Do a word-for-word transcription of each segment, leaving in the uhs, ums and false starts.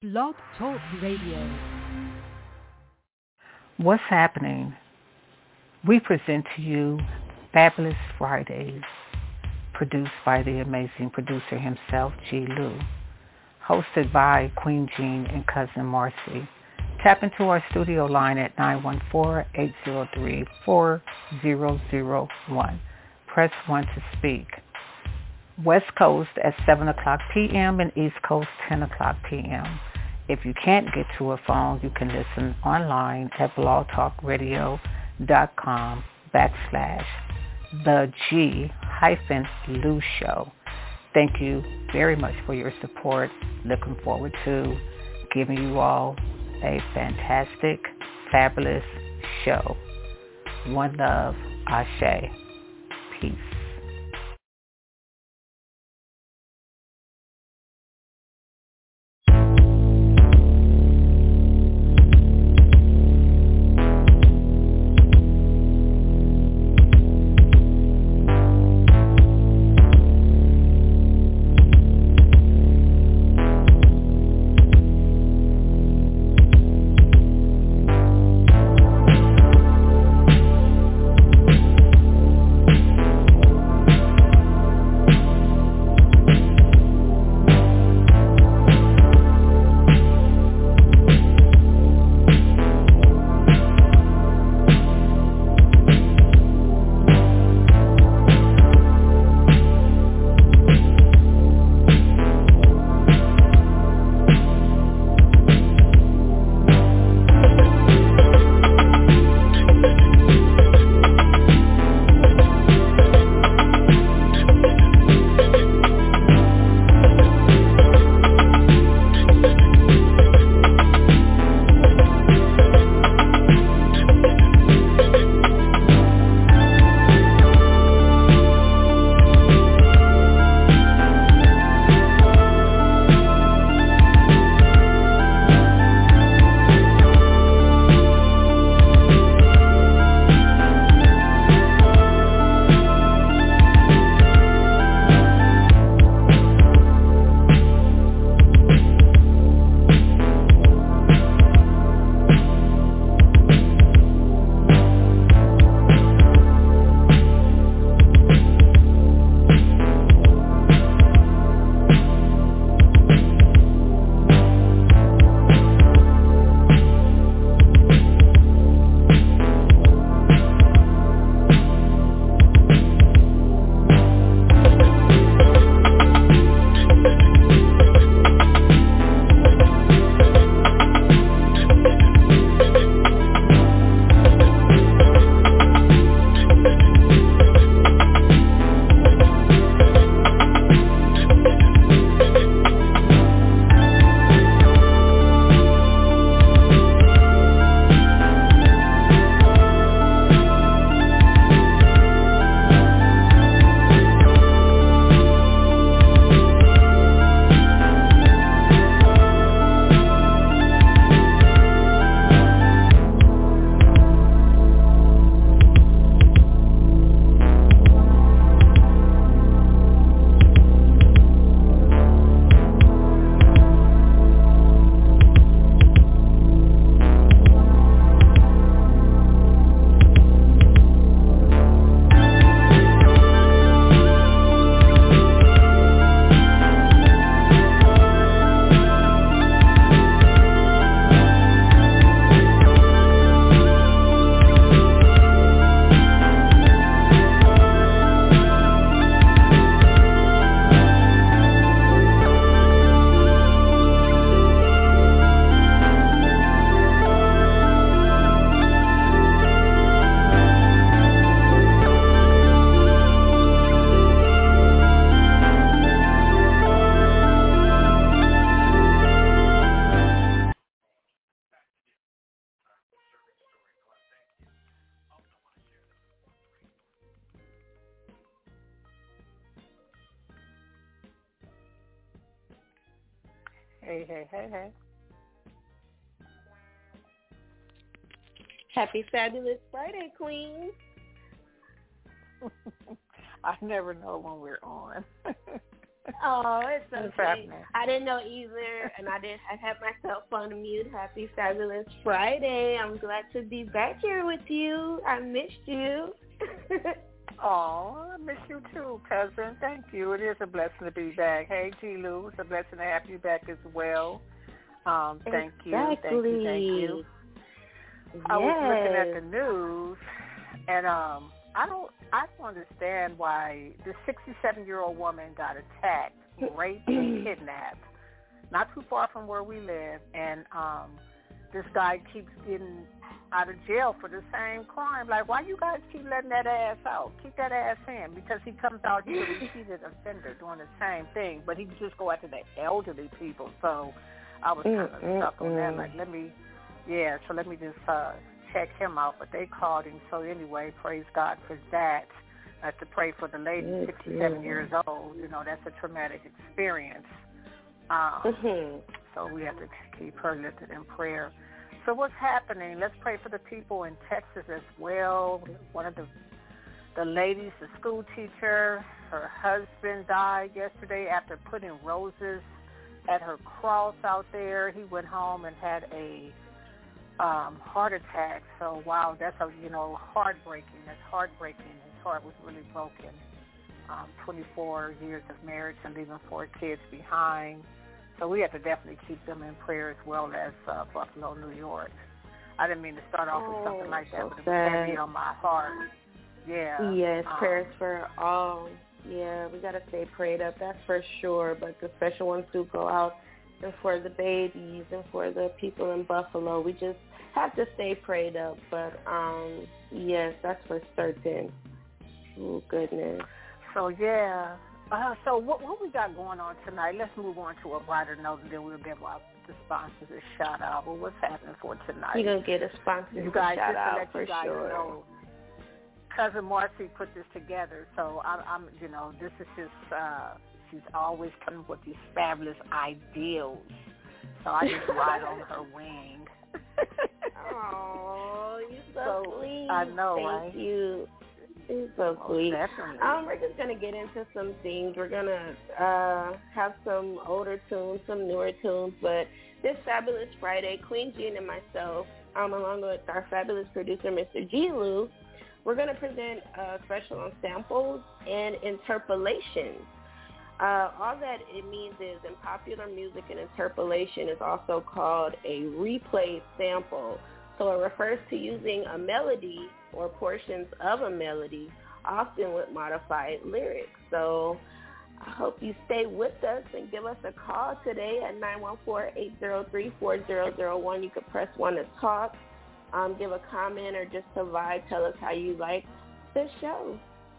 Blog Talk Radio. What's happening? We present to you Fabulous Fridays, produced by the amazing producer himself, G. Lou, hosted by Queen Jean and Cousin Marcy. Tap into our studio line at nine one four, eight zero three, four zero zero one. Press one to speak. West Coast at seven o'clock p.m. and East Coast ten o'clock p.m. If you can't get to a phone, you can listen online at blogtalkradio.com backslash the G hyphen Lou Show. Thank you very much for your support. Looking forward to giving you all a fantastic, fabulous show. One love, Ashe. Peace. Hey, hey, hey, hey. Happy Fabulous Friday, Queen. I never know when we're on. Oh, it's What's okay. happening? I didn't know either, and I did. I had myself on mute. Happy Fabulous Friday. I'm glad to be back here with you. I missed you. Oh, I miss you too, cousin. Thank you. It is a blessing to be back. Hey, G. Lou, it's a blessing to have you back as well. Um, thank exactly. you, thank you, thank you. Yes. I was looking at the news, and um, I don't, I don't understand why this sixty-seven-year-old woman got attacked, raped, and kidnapped, not too far from where we live, and um, this guy keeps getting out of jail for the same crime. Like, why you guys keep letting that ass out? Keep that ass in, because he comes out, he's a repeated offender doing the same thing, but he just go after the elderly people. So I was kind of mm, stuck mm, on that. mm. Like, let me, yeah, so let me just uh, check him out. But they called him. So anyway, praise God for that. I have to pray for the lady, mm, sixty-seven mm. years old. You know, that's a traumatic experience. Um, mm-hmm. So we have to keep her lifted in prayer. So what's happening? Let's pray for the people in Texas as well. One of the the ladies, the school teacher, her husband died yesterday after putting roses at her cross out there. He went home and had a um, heart attack. So wow, that's a you know heartbreaking. That's heartbreaking. His heart was really broken. Um, twenty-four years of marriage and leaving four kids behind. So we have to definitely keep them in prayer as well as uh, Buffalo, New York. I didn't mean to start off with something like that, so but it was sad. heavy on my heart. Yeah. Yes, um, prayers for all. Yeah, we got to stay prayed up, that's for sure. But the special ones do go out, and for the babies and for the people in Buffalo, we just have to stay prayed up. But, um, yes, that's for certain. Oh, goodness. So, yeah. Uh, so what, what we got going on tonight? Let's move on to a brighter note, and then we'll give our the sponsors a shout out. Well, what's happening for tonight? You're going to get a sponsor you guys, shout just out to let for you guys sure. know, Cousin Marcy put this together. So I'm, I'm you know, this is just, uh, she's always coming with these fabulous ideals. So I just ride on her wing. Oh, you're so, so sweet. I know, Thank right? you. It's so Oh, sweet. definitely. Um, we're just gonna get into some things. We're gonna uh, have some older tunes, some newer tunes, but this Fabulous Friday, Queen Jean and myself, um, along with our fabulous producer, Mister G. Lou, we're gonna present a special on samples and interpolations. Uh, all that it means is in popular music, an interpolation is also called a replay sample. So it refers to using a melody or portions of a melody, often with modified lyrics. So I hope you stay with us and give us a call today at nine one four, eight zero three, four zero zero one. You can press one to talk, um, give a comment, or just to vibe. Tell us how you like the show.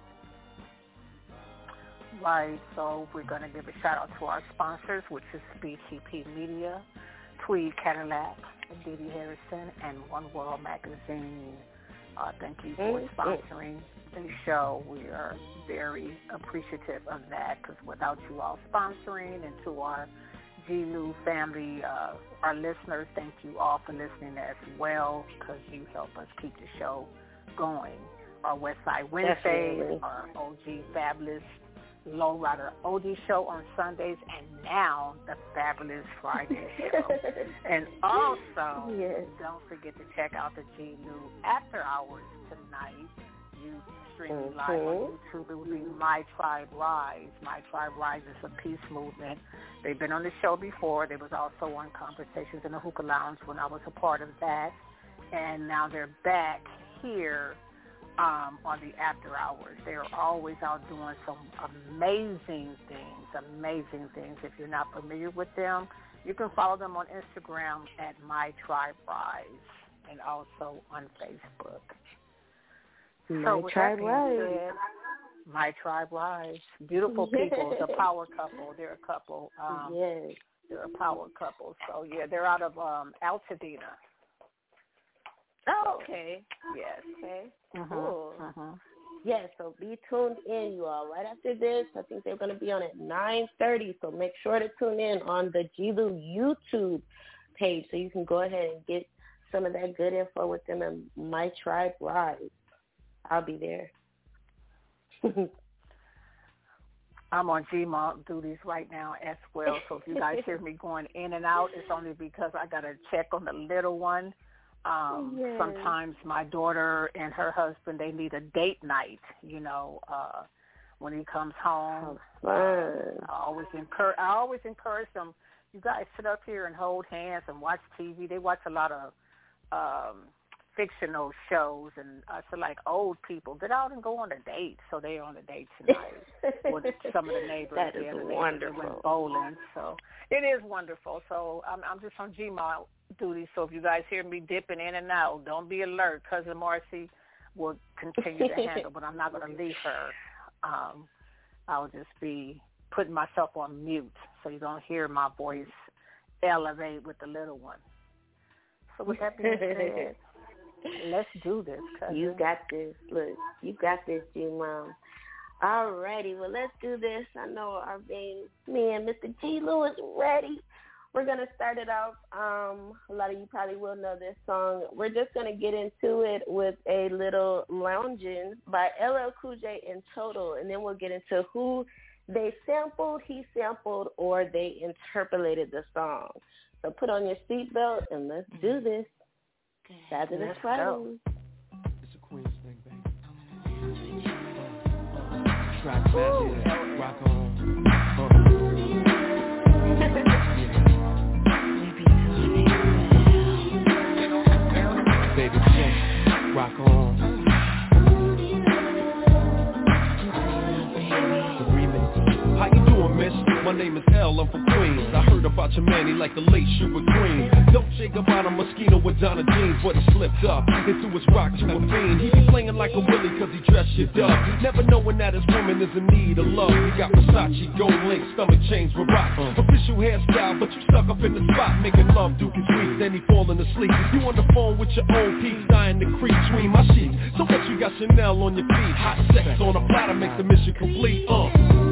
Right, so we're going to give a shout-out to our sponsors, which is B T P Media, Tweed Cadillac, Diddy Harrison, and One World Magazine. Uh, thank you for mm-hmm. sponsoring the show. We are very appreciative of that, because without you all sponsoring, and to our G. Lou family, uh, our listeners, thank you all for listening as well, because you help us keep the show going. Our Westside Wednesdays, Definitely. our O G Fabulous Lowrider Oldie show on Sundays, and now the Fabulous Friday show. And also, yes. don't forget to check out the G. Lou After Hours tonight. You streaming mm-hmm. live on YouTube. It will be My Tribe Rise. My Tribe Rise is a peace movement. They've been on the show before. They was also on Conversations in the Hookah Lounge when I was a part of that. And now they're back here Um, on the after hours. They're always out doing some amazing things, amazing things. If you're not familiar with them, you can follow them on Instagram at My Tribe Rise and also on Facebook. My so Tribe Rise. Said, My Tribe Rise. Beautiful people. It's a power couple. They're a couple. Um, yes. They're a power couple. So, yeah, they're out of um, Altadena. Oh, okay. Yes. Okay. Mm-hmm. Cool. Mm-hmm. Yes, so be tuned in, you all. Right after this, I think they're going to be on at nine thirty, so make sure to tune in on the G. Lou YouTube page so you can go ahead and get some of that good info with them and My Tribe Rise. I'll be there. I'm on G M A duties right now as well. So if you guys hear me going in and out, it's only because I got to check on the little one. Um, yes. Sometimes my daughter and her husband, they need a date night, you know, uh, when he comes home. Oh, uh, I always encourage, I always encourage them, you guys sit up here and hold hands and watch T V. They watch a lot of um, fictional shows, and I feel like old people, get out and go on a date. So they're on a date tonight with some of the neighbors. That is the wonderful. They went bowling, so it is wonderful. So I'm, I'm just on G M A duty, so if you guys hear me dipping in and out, don't be alert. Cousin Marcy will continue to handle, but I'm not going to leave her. Um, I'll just be putting myself on mute so you don't hear my voice elevate with the little one. So with that being said, let's do this, cousin. You got this. Look, you got this, G-Mom. All righty, well, let's do this. I know our main man, Mister G. Lewis, ready. We're going to start it off. Um, a lot of you probably will know this song. We're just going to get into it with a little Loungin' by L L Cool J and Total, and then we'll get into who they sampled, he sampled, or they interpolated the song. So put on your seatbelt and let's do this. Fabulous Friday. It's a Queen's thing, baby. Track master, rock on. Uh. Baby, rock on. The remix. How you doing, miss? My name is L, I'm from Queens. I heard about your man, he like the late sugar green. Don't shake about a mosquito with Donna jeans, but he slipped up into his rock to a fiend. He be playing like a willy cause he dressed shit up, never knowing that his woman is in need of love. He got Versace, gold link, stomach chains with rock, official hairstyle, but you stuck up in the spot, making love, Duke is sweet, then he falling asleep. You on the phone with your old piece, dying to creep between my sheets. So what you got Chanel on your feet, hot sex on a platter makes the mission complete. Uh.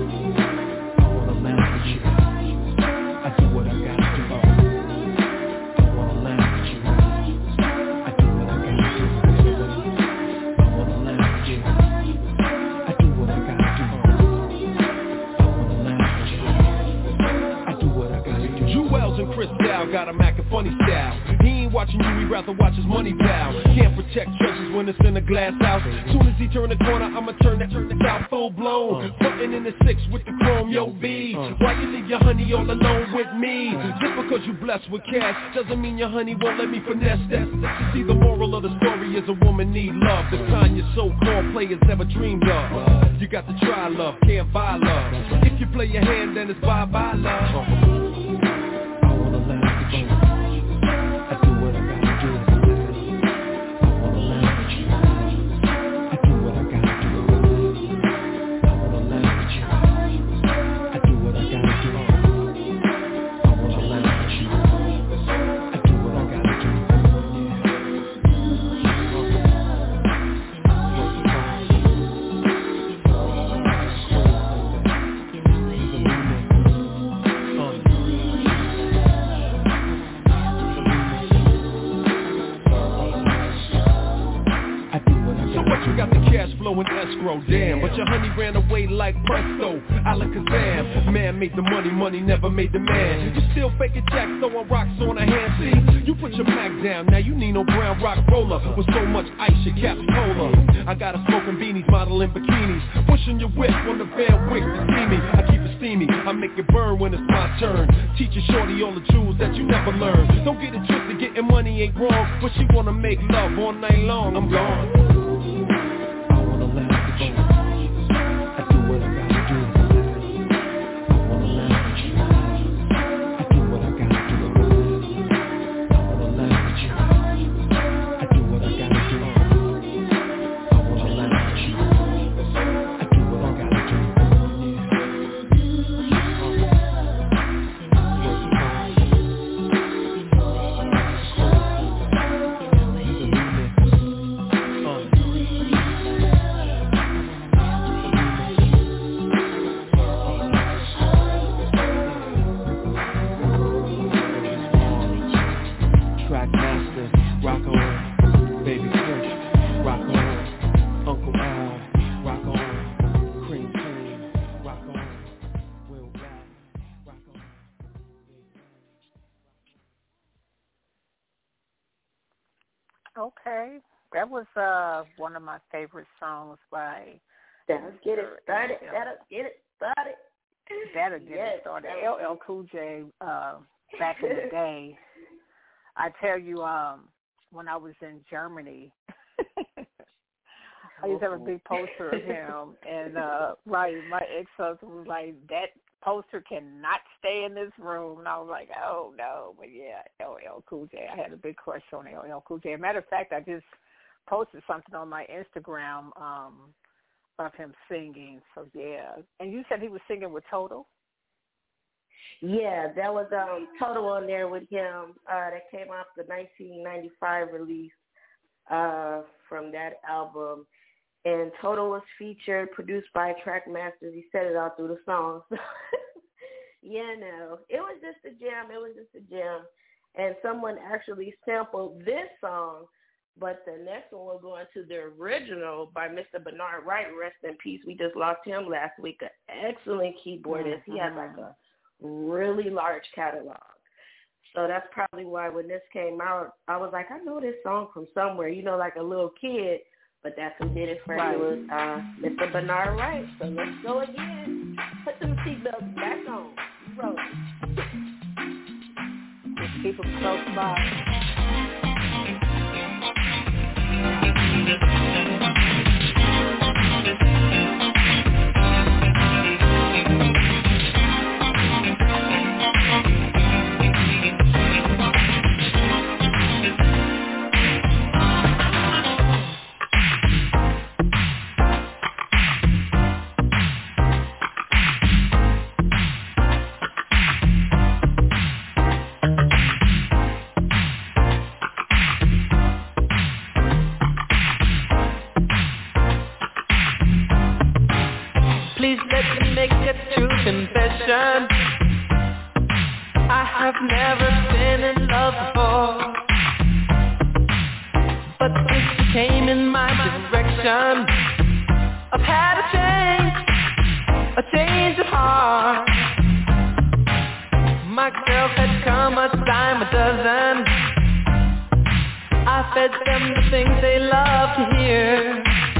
I do what I gotta do. I wanna laugh with you. I do what I gotta do. I wanna laugh with you. I do what I gotta do. I wanna laugh with you. I do what I gotta do. Jewels and Cristal got him acting funny style. He ain't watching you, he rather watch his money pal. Can't protect treasures when it's in a glass house. Soon as he turn the corner, I'ma turn that turn the out full blown. Putting in the six with the chrome, yo B. Why you leave your honey all alone with me? Just because you blessed with cash doesn't mean your honey won't let me finesse that. You see, the moral of the story is a woman need love, the kind your so-called players never dreamed of. You got to try love, can't buy love. If you play your hand, then it's bye-bye love. Damn, but your honey ran away like presto, Alakazam. Man made the money, money never made the man. You still faking jack, throwing rocks on a hand. See, you put your Mac down, now you need no brown rock roller. With so much ice, your cap's cola. I got a smoking beanies, modeling bikinis, pushing your whip on the Van Wick to see me. I keep it steamy, I make it burn when it's my turn. Teach your shorty all the jewels that you never learned. Don't get it twisted, getting money ain't wrong, but she wanna make love all night long. I'm gone. Okay. That was uh, one of my favorite songs by... That'll get it started. That'll get it started. That'll get yes, it started. L L Cool J, uh, back in the day, I tell you, um, when I was in Germany, I used to have a big poster of him, and uh, right, my ex-husband was like, that poster cannot stay in this room, and I was like, oh, no, but yeah, L L Cool J. I had a big crush on L L Cool J. As a matter of fact, I just posted something on my Instagram um, of him singing, so yeah. And you said he was singing with Total? Yeah, that was um, Total on there with him. Uh, that came off the nineteen ninety-five release uh, from that album. And Total was featured, produced by Trackmasters. He said it all through the song. So, yeah, no, it was just a jam. It was just a jam. And someone actually sampled this song, but the next one will go into the original by Mister Bernard Wright. Rest in peace. We just lost him last week. An excellent keyboardist. He had like a really large catalog. So that's probably why when this came out, I was like, I know this song from somewhere, you know, like a little kid. But that's who did it first. Right. It was uh, Mister Bernard Wright. So let's go again. Put them seatbelts back on. Roll. Just keep them close by. Please let me make a true confession. I have never been in love before, but since you came in my direction, I've had a change, a change of heart. My girls had come a dime a dozen. I fed them the things they love to hear.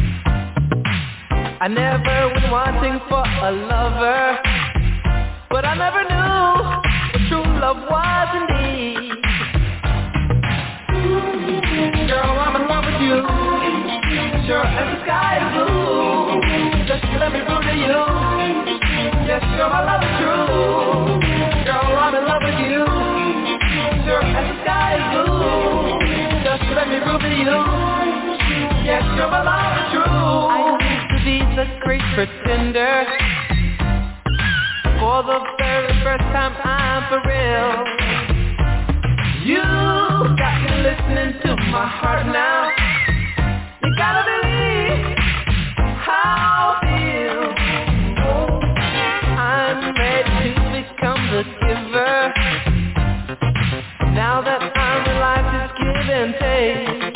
I never was wanting for a lover, but I never knew what true love was indeed. Girl, I'm in love with you, sure as the sky is blue. Just let me prove to you, yes, girl, my love is true. Girl, I'm in love with you, sure as the sky is blue. Just let me prove to you, yes, girl, my love is true. I be the great pretender. For the very first time I'm for real. You got me listening to my heart now. You gotta believe how I feel. I'm ready to become the giver. Now that I'm alive, just give and take.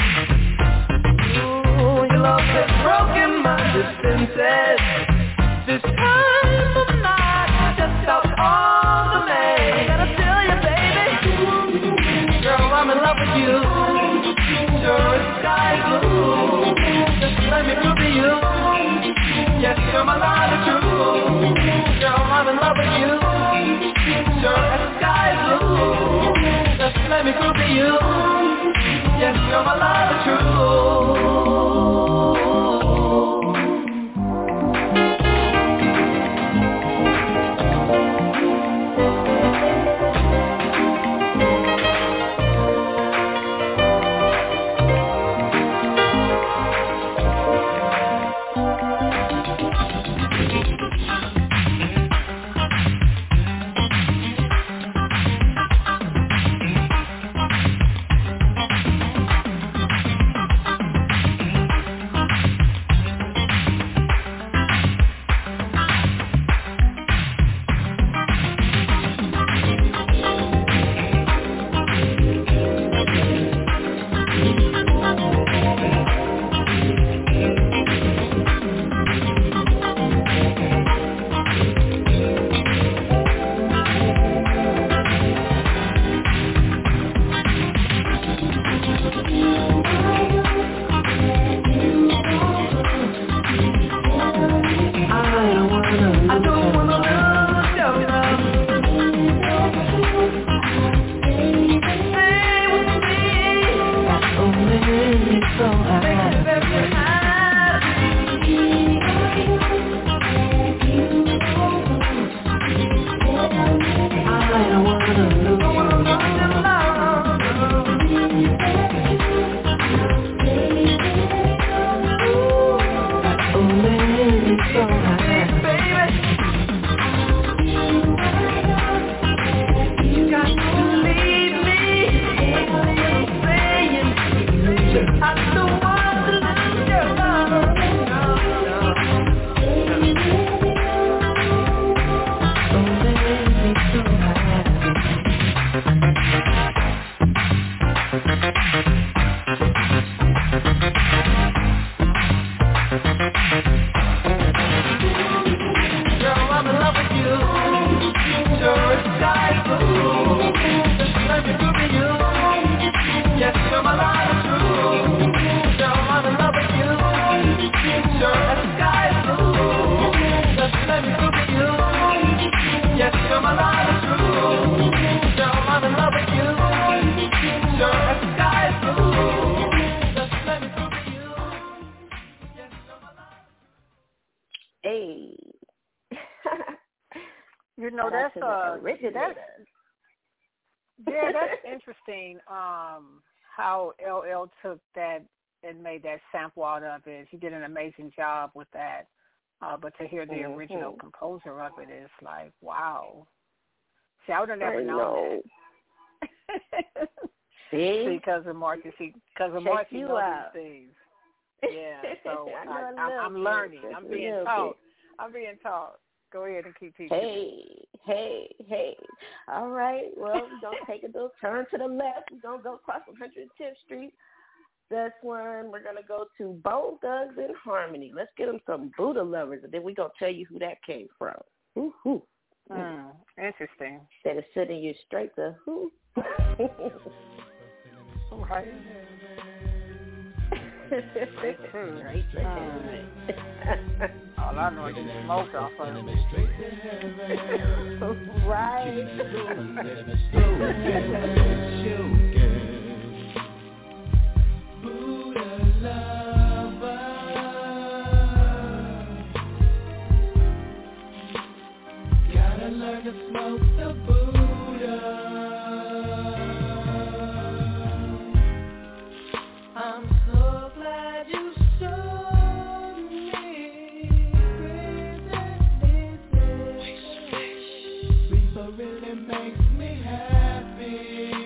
Ooh, your love has broken my defenses. This time I'm not just out on the main. I gotta tell you, baby, girl, I'm in love with you. Sure as the sky is blue. Just let me prove to you, yes, you're my love is true. Girl, I'm in love with you. Sure as the sky is blue. Just let me prove to you, yes, you're my love is true. Shout that's out to uh, the originators. Yeah, that's interesting. Um, how L L took that and made that sample out of it. He did an amazing job with that. Uh, but to hear the mm-hmm. original composer of it is like, wow. See, I would have never I known know. that. See? See, because of Marcus, because of Marcus, he knows these things. Yeah, so I I, I, I'm learning. Bit, I'm being taught. Bit. I'm being taught. Go ahead and keep teaching. Hey, hey, hey. All right. Well, we're going to take a little turn to the left. We're going to go across one hundred tenth Street. That's when we're going to go to Bone Thugs and Harmony. Let's get them some Buddha Lovers, and then we're going to tell you who that came from. Woo-hoo. Mm, interesting. Instead of sending you straight to who? Right. Straight to heaven. All I know is you smoke off of it. Right. Buddha lover, gotta learn to smoke the Buddha. I'm so glad you showed me reason really makes me happy.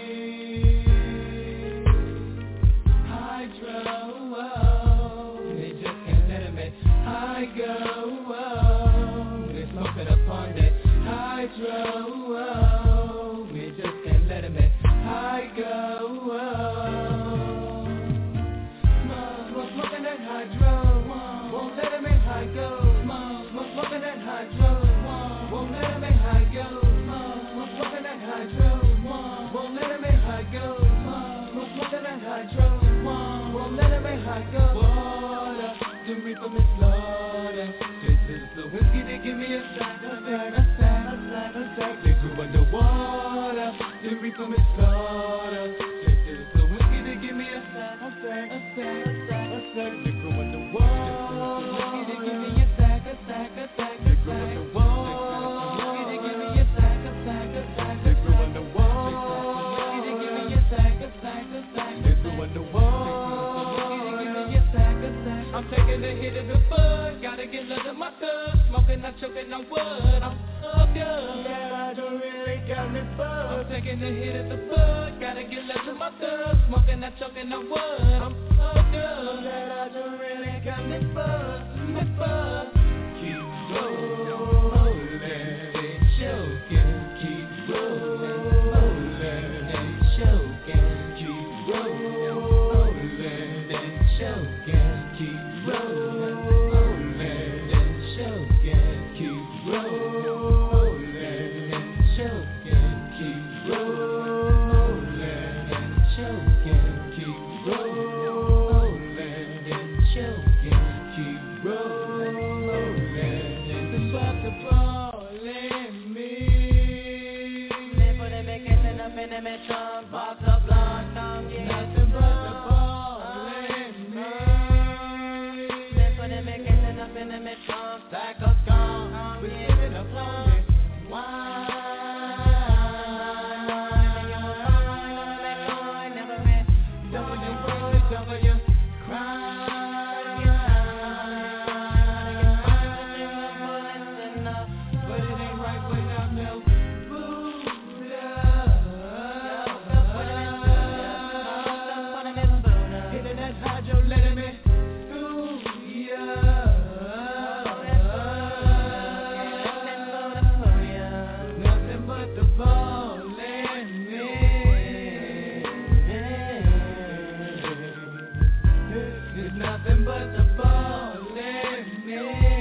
Hydro, they just can't let him in. I go, they're smoking upon that hydro, we just can't let him in. I go, smoking that hydro, won't let him in. I go, smoking that hydro, won't let him in. I go, smoking that hydro, won't let him in. I go, smoking that hydro, won't let him in. I go. Water, the reaper is slaughter. This is the whiskey they give me a sack, a sack, a sack, a sack, a sack. They grew underwater. The reaper is slaughter. This is the whiskey they give me a sack, a sack, a sack, a sack, a sack. They grew underwater. The whiskey they give me a sack, a sack, a sack, a sack. They grew underwater. The whiskey they give me a sack, a sack, a sack. They grew underwater. The whiskey they give me a sack, a sack, a sack. They grew underwater. I'm taking a hit of the bud, gotta get love to my thug. Smoking, not choking, no wood. I'm up young, yeah, I don't really got me bud. I'm taking a hit of the bud, gotta get love to my thug. Smoking, not choking, no wood. I'm up young, yeah, I don't really got me bud, me bud. Keep rolling, they choking. Keep rolling, rolling, they choking. Keep rolling, they choking. Keep rolling, rolling, and choking. Keep rolling, and choking. Keep rolling, and choking. Keep rolling, and choking. Keep rolling, and the bugs are falling me. They put them making up in them trunk, box of blonde tongue, yeah. Nothing but the falling me. Up in the metro, stack of scum, we're living up on it. Why? Never met, double your words, double your crime. But it ain't right without no Buddha. Hitting that hydro, let him in. Nothing but the ball in me.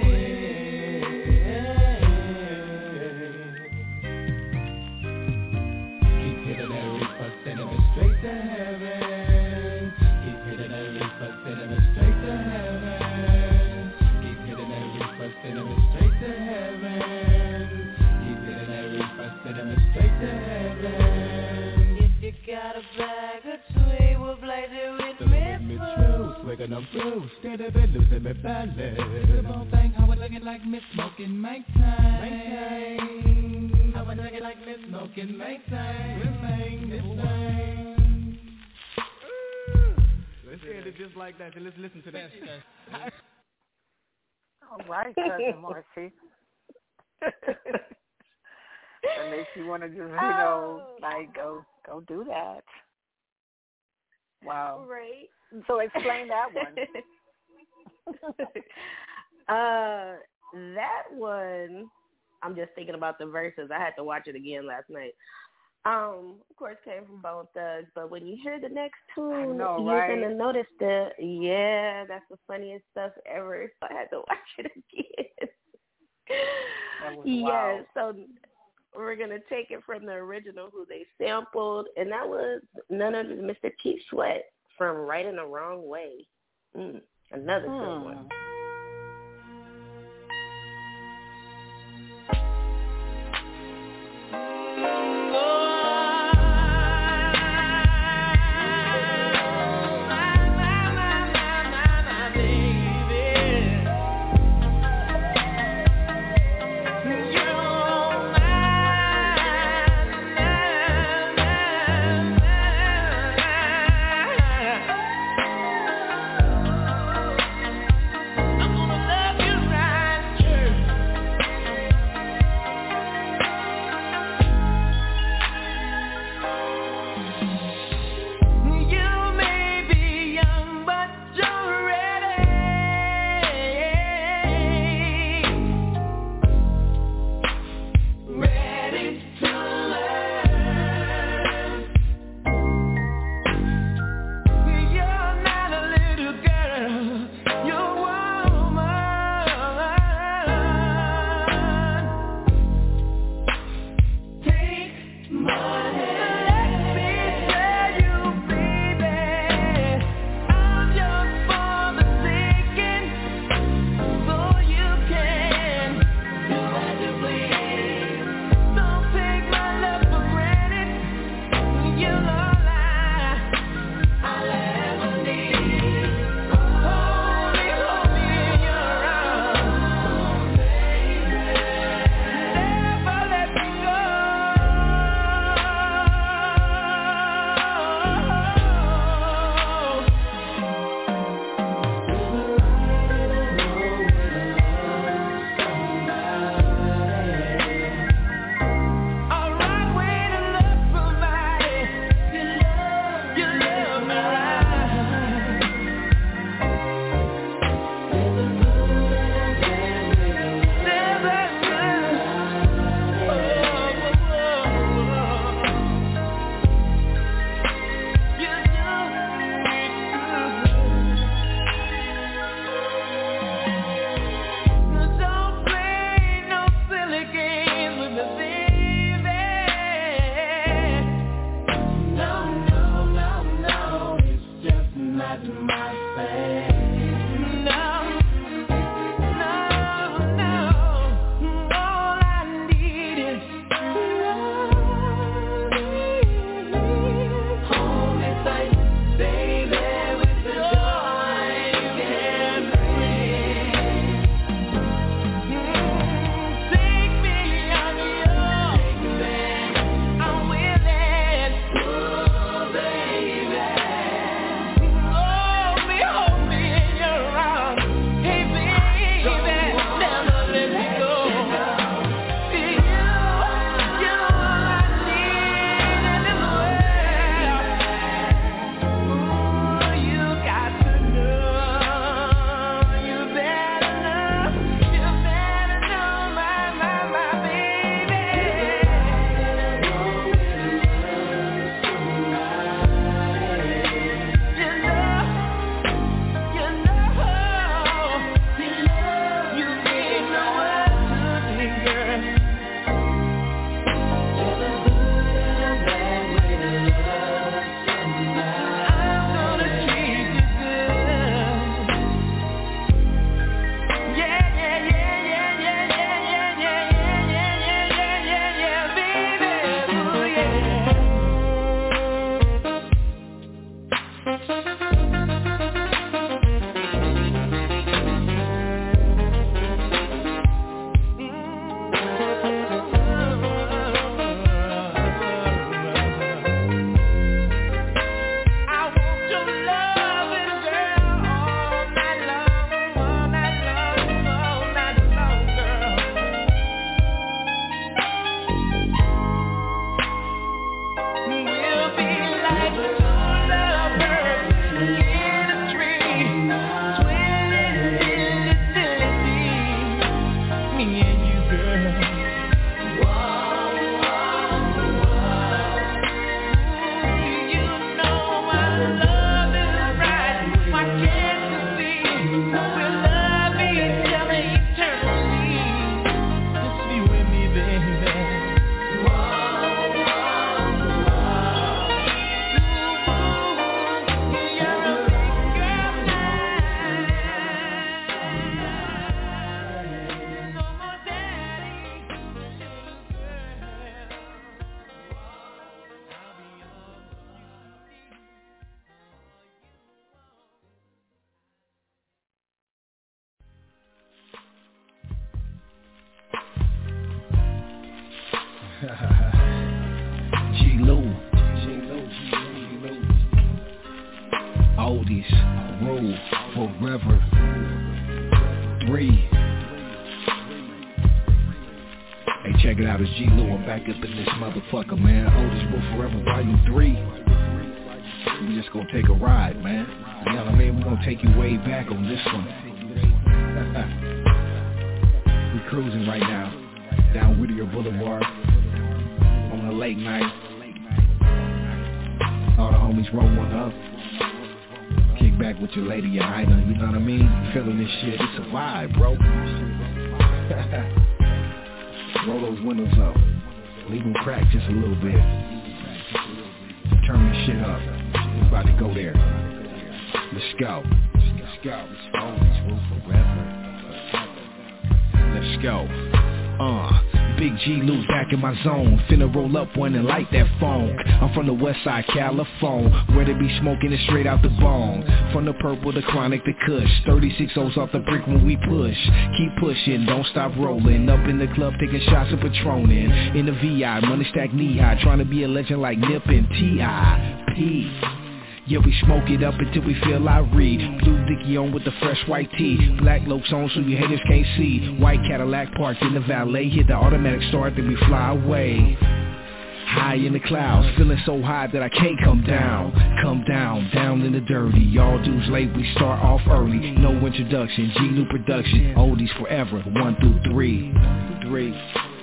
Keep hitting that reefer, sending me straight to heaven. Keep hitting that reefer, sending me straight to heaven. Keep hitting that reefer, sending me straight to heaven. Keep hitting that reefer, sending me straight to heaven. If you got a bag of tweed, we'll blaze it with me. Swiggin' I'm through, scared of it, losing my balance. The whole thing, how it looking like Miss Smoking my time. I How a nigga like Miss Mo can maintain, remain the same. Let's end it just like that. Let's listen to that. All right, cousin Marcy. That makes you want to just, you know, like go go do that. Wow. Right. So explain that one. uh, that one, I'm just thinking about the verses. I had to watch it again last night. Um, of course, came from Bone Thugs, but when you hear the next tune, know, you're right? gonna notice the yeah, that's the funniest stuff ever. So I had to watch it again. That was yes, wild. so we're gonna take it from the original, who they sampled, and that was none other than Mister Keith Sweat from "Right in the Wrong Way." Mm, another hmm. good one. Oldies, rule forever. Three. Hey, check it out, it's G Lou. I'm back up in this motherfucker, man. Oldies rule forever, volume three. We just gonna take a ride, man. You know what I mean? We're gonna take you way back on this one. We cruising right now down Whittier Boulevard on a late night. All the homies roll one up. Kick back with your lady, your Ida, you know what I mean? Feeling this shit, it's a vibe, bro. Roll those windows up. Leave them crack just a little bit. Turn this shit up. We're about to go there. Let's go. Let's go. Let's always rule forever. Let's go. Uh, Big G Lou back in my zone. Finna roll up one and light that phone. I'm from the west side, California, where they be smoking it straight out the bong. From the purple, the chronic, the kush. thirty-six O's off the brick when we push. Keep pushing, don't stop rolling. Up in the club, taking shots of Patronin. In the V I, money stack knee high. Trying to be a legend like Nip and T I P Yeah, we smoke it up until we feel irate. Blue Dickie on with the fresh white tee. Black Lokes on so you haters can't see. White Cadillac parked in the valet. Hit the automatic start, then we fly away. High in the clouds, feeling so high that I can't come down. Come down, down in the dirty. Y'all dudes late, we start off early. No introduction, G Lou production. Oldies forever, one through three. Three.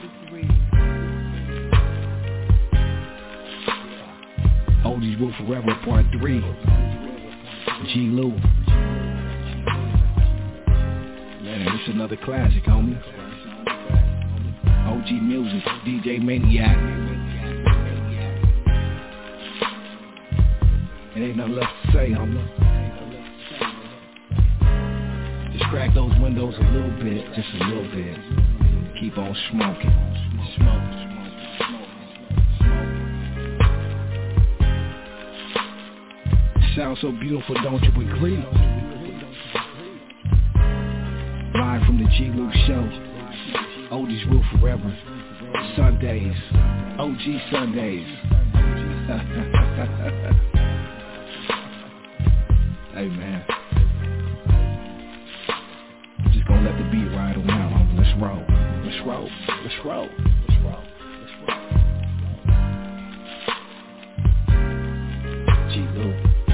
Oldies Rule Forever, part three. G Lou. Man, it's another classic, homie. O G Music, D J Maniac. It ain't nothing left to say, homie. Just crack those windows a little bit, just a little bit. Keep on smoking. Smoke. Sounds so beautiful, don't you agree? Live from the G Lou Show. Oldies Rule Forever. Sundays. O G Sundays. Hey man. I'm just gonna let the beat ride on out. Let's roll. Let's roll. Let's roll. Let's roll. Let's roll. G Lou.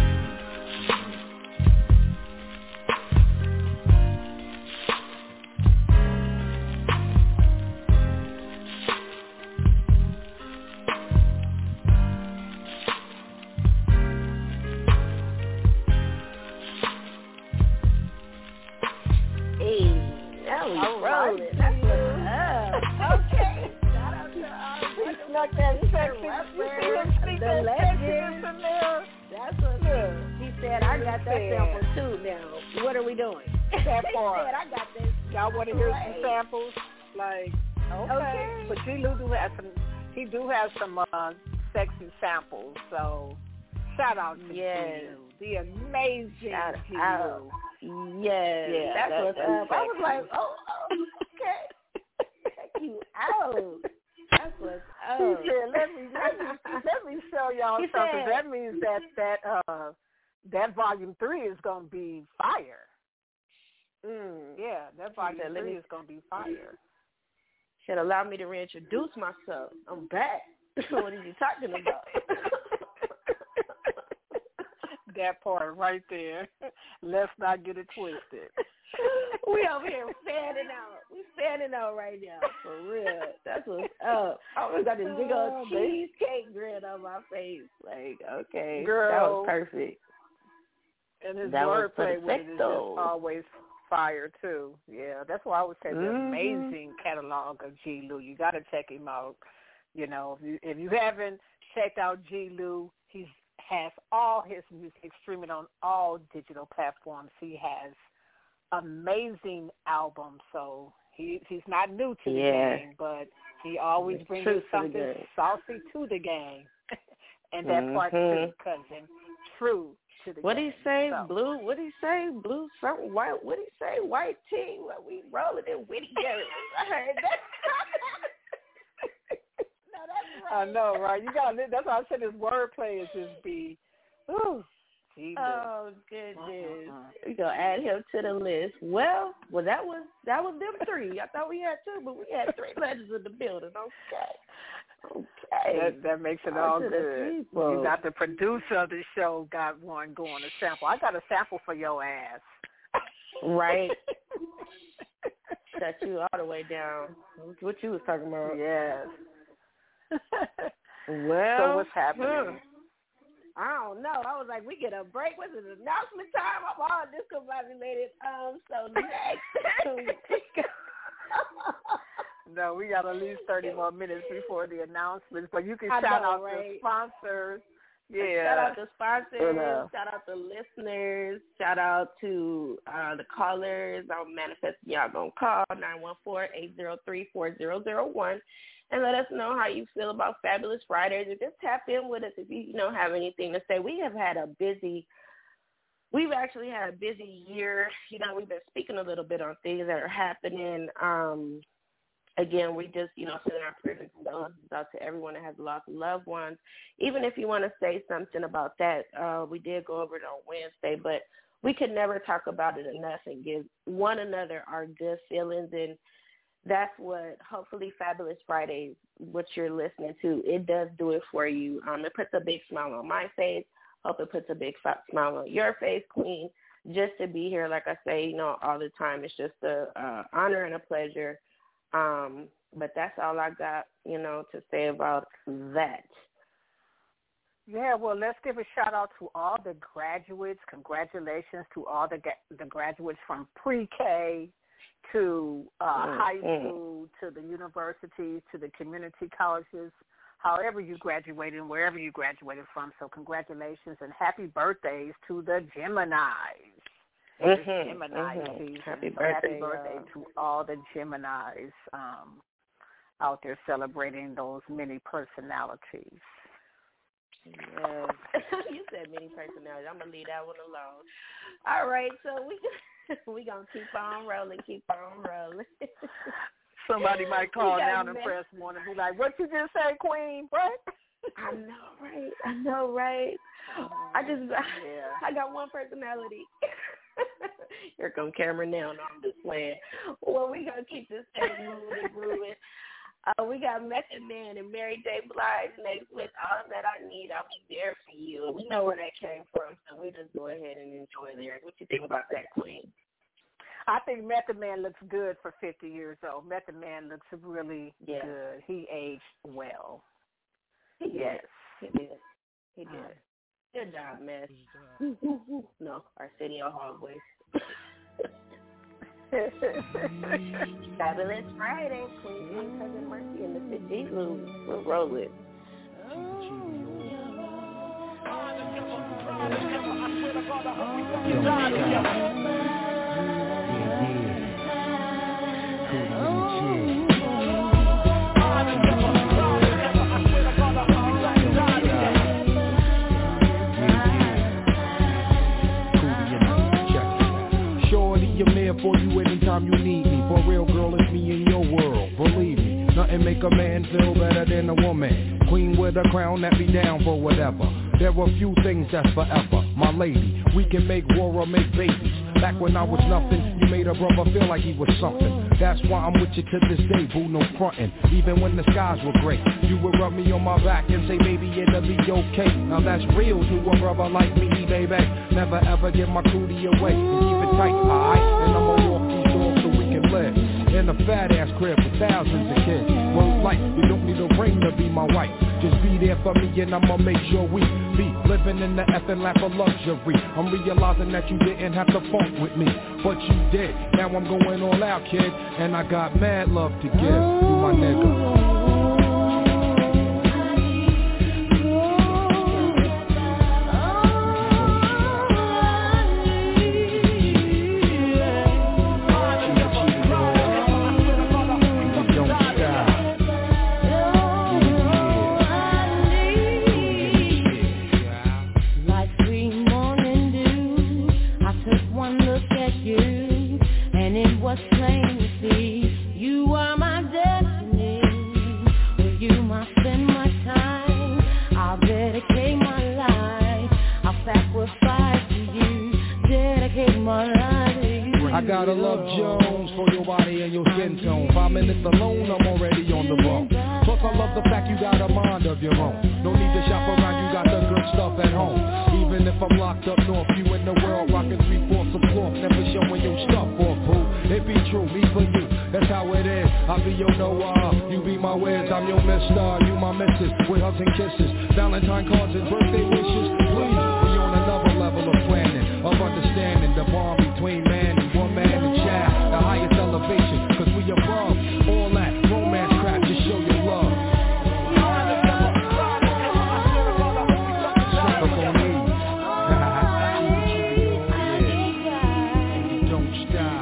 He do have some uh, sexy samples, so shout out to yes. G Lou, the amazing shout G out. Lou. Yes, yeah, that's that, what's that's up. sexy. I was like, oh, oh okay, check you out. That's what's up. He said, let me let me let me show y'all he something. Said, that means that that uh that volume three is gonna be fire. Mm. Yeah, that volume said, three me, is gonna be fire. Should allow me to reintroduce myself. I'm back. What are you talking about? That part right there. Let's not get it twisted. We over here fanning out. We fanning out right now, for real. That's what's up. I always got this big old Oh, cheesecake grin on my face. Like, okay, girl, that was perfect. And his that wordplay with it is just perfecto. always fire too. Yeah, that's why I would say the Mm-hmm. amazing catalog of G Lou. You got to check him out. You know, if you if you haven't checked out G Lou, he has all his music streaming on all digital platforms. He has amazing albums, so he he's not new to the yeah. game, but he always it's brings something saucy to the game, and that mm-hmm. part too, cousin, true. What did he say? So. Blue? What did he say? Blue something white? What did he say? White tea? What we rolling in Whittier? I heard that. No, that's right. I know, right? You got that's why I said his wordplay is just be, ooh, G evening. Oh goodness, uh-huh. We gonna add him to the list. Well, well, that was that was them three. I thought we had two, but we had three legends in the building. Okay, okay. That, that makes it all good. You got the producer of the show got one going a sample. I got a sample for your ass. Right. Shut you all the way down. What you was talking about? Yes. Well, so what's happening? Huh. I don't know. I was like, we get a break. What's it, announcement time? I'm all discombobulated. Um, so next. No, we got at least thirty more minutes before the announcements, but you can I shout know, out right? the sponsors. Yeah. Shout out to sponsors. Yeah. Shout out to listeners. Shout out to uh, the callers. I'm manifesting y'all gonna call nine one four, eight zero three, four zero zero one and let us know how you feel about Fabulous Fridays, or just tap in with us if you, you know, have anything to say. We have had a busy, we've actually had a busy year. You know, we've been speaking a little bit on things that are happening. Um, again, we just, you know, sending our prayers and condolences out to everyone that has lost loved ones. Even if you want to say something about that, uh, we did go over it on Wednesday, but we could never talk about it enough and give one another our good feelings. And that's what hopefully Fabulous Fridays, what you're listening to, it does do it for you. Um, it puts a big smile on my face. Hope it puts a big smile on your face, Queen. Just to be here, like I say, you know, all the time, it's just a uh, honor and a pleasure. Um, but that's all I got, you know, to say about that. Yeah, well, let's give a shout out to all the graduates. Congratulations to all the the graduates from pre-K to uh, mm-hmm. high school, to the universities, to the community colleges, however you graduated and wherever you graduated from. So congratulations and happy birthdays to the Geminis. Mm-hmm. Gemini mm-hmm. season. Happy so birthday, happy birthday uh, to all the Geminis um, out there celebrating those many personalities. Yes. You said many personalities. I'm going to leave that one alone. All right, so we we going to keep on rolling, keep on rolling. Somebody might call down and mess- press one and be like, what you just say, Queen? What? I know, right? I know, right? I just, yeah. I got one personality. Here come Cameron now. No, I'm just playing. Well, we going to keep this thing moving and grooving. Uh, we got Method Man and Mary J. Blige next with All That I Need, I'll Be There For You. We know where that came from, so we just go ahead and enjoy theirs. What you think about that, Queen? I think Method Man looks good for fifty years old. Method Man looks really yeah. good. He aged well. He did. Yes. He did. He did. Good job, man. No, our city on hallways. Fabulous Friday, Queen Cousin Mercy and the fifty Lou. We'll roll it. For you anytime you need me. For real, girl, it's me in your world. Believe me, nothing make a man feel better than a woman. Queen with a crown that be down for whatever. There are few things that's forever. My lady, we can make war or make babies. Back when I was nothing, you made a brother feel like he was something. That's why I'm with you to this day, boo, no frontin'. Even when the skies were gray, you would rub me on my back and say, baby, it'll be okay. Now that's real to a brother like me, baby. Never ever give my cootie away and keep it tight, alright? And I'ma walk these doors so we can live in a fat ass crib with thousands of kids. Well, like, you don't need a ring to be my wife. Just be there for me and I'ma make sure we be living in the effing lap of luxury. I'm realizing that you didn't have to funk with me, but you did. Now I'm going all out, kid, and I got mad love to give you, my nigga. Plain to see, you are my destiny. gotta love Jones for your body and your skin tone. Five minutes alone, I'm already on the bone. Plus I love the fact you got a mind of your own. No need to shop around, you got the good stuff at home. Even if I'm locked up north, you in the world rocking three-fourths of cloth. Never showing your stuff off, boo. It be true, me for you, that's how it is. I be your Noah, you be my Wiz. I'm your mister, you my missus. With hugs and kisses, Valentine cards and birthday wishes. Please, we on another level of planning, of understanding the bond between man and woman and child. The highest elevation, cause we above all that romance crap, just show your love. Suck up on me. And you don't stop.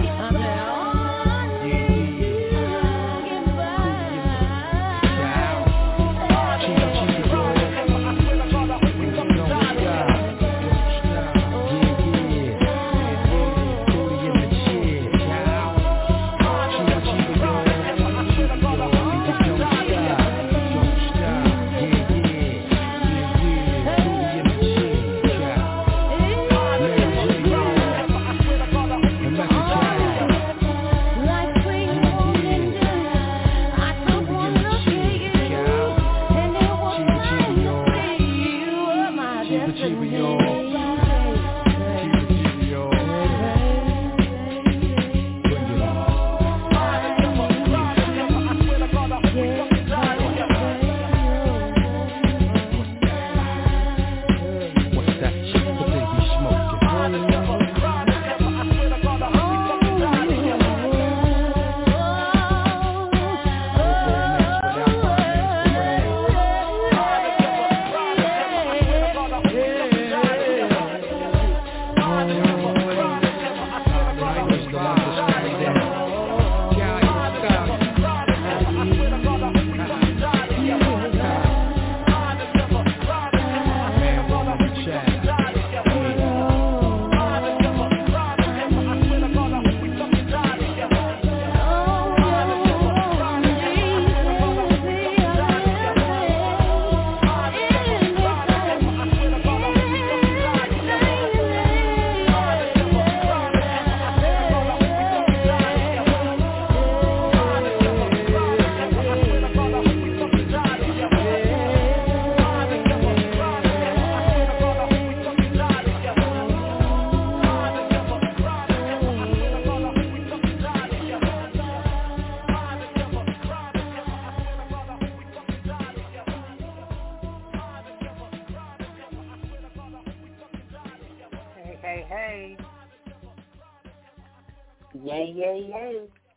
Yay, yay, yay.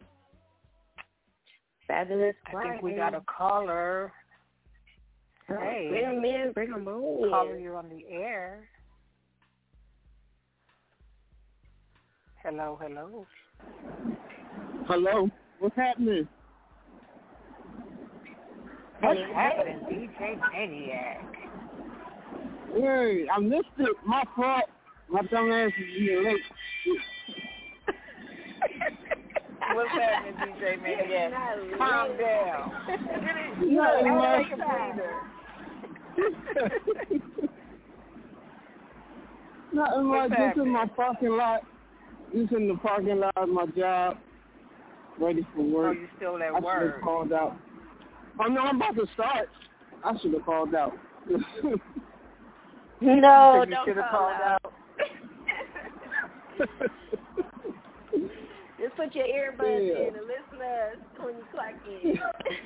Fabulous Friday. I think we got a caller. Hey. Bring them in. Bring them on. Caller, you're on the air. Hello, hello. Hello. What's happening? What's happening, D J Maniac? Hey, I missed it. My fault. My dumb ass is being late. What's happening, D J Maniac? Calm down. You know, take a breather. Nothing much. This is my parking lot. This in the parking lot of my job. Ready for work. Oh, you still at I work? I should have called out. Oh, no, I'm about to start. I should have called out. No, you don't should have call called out. out. Just put your earbuds Yeah. in and listen to us when you clock in.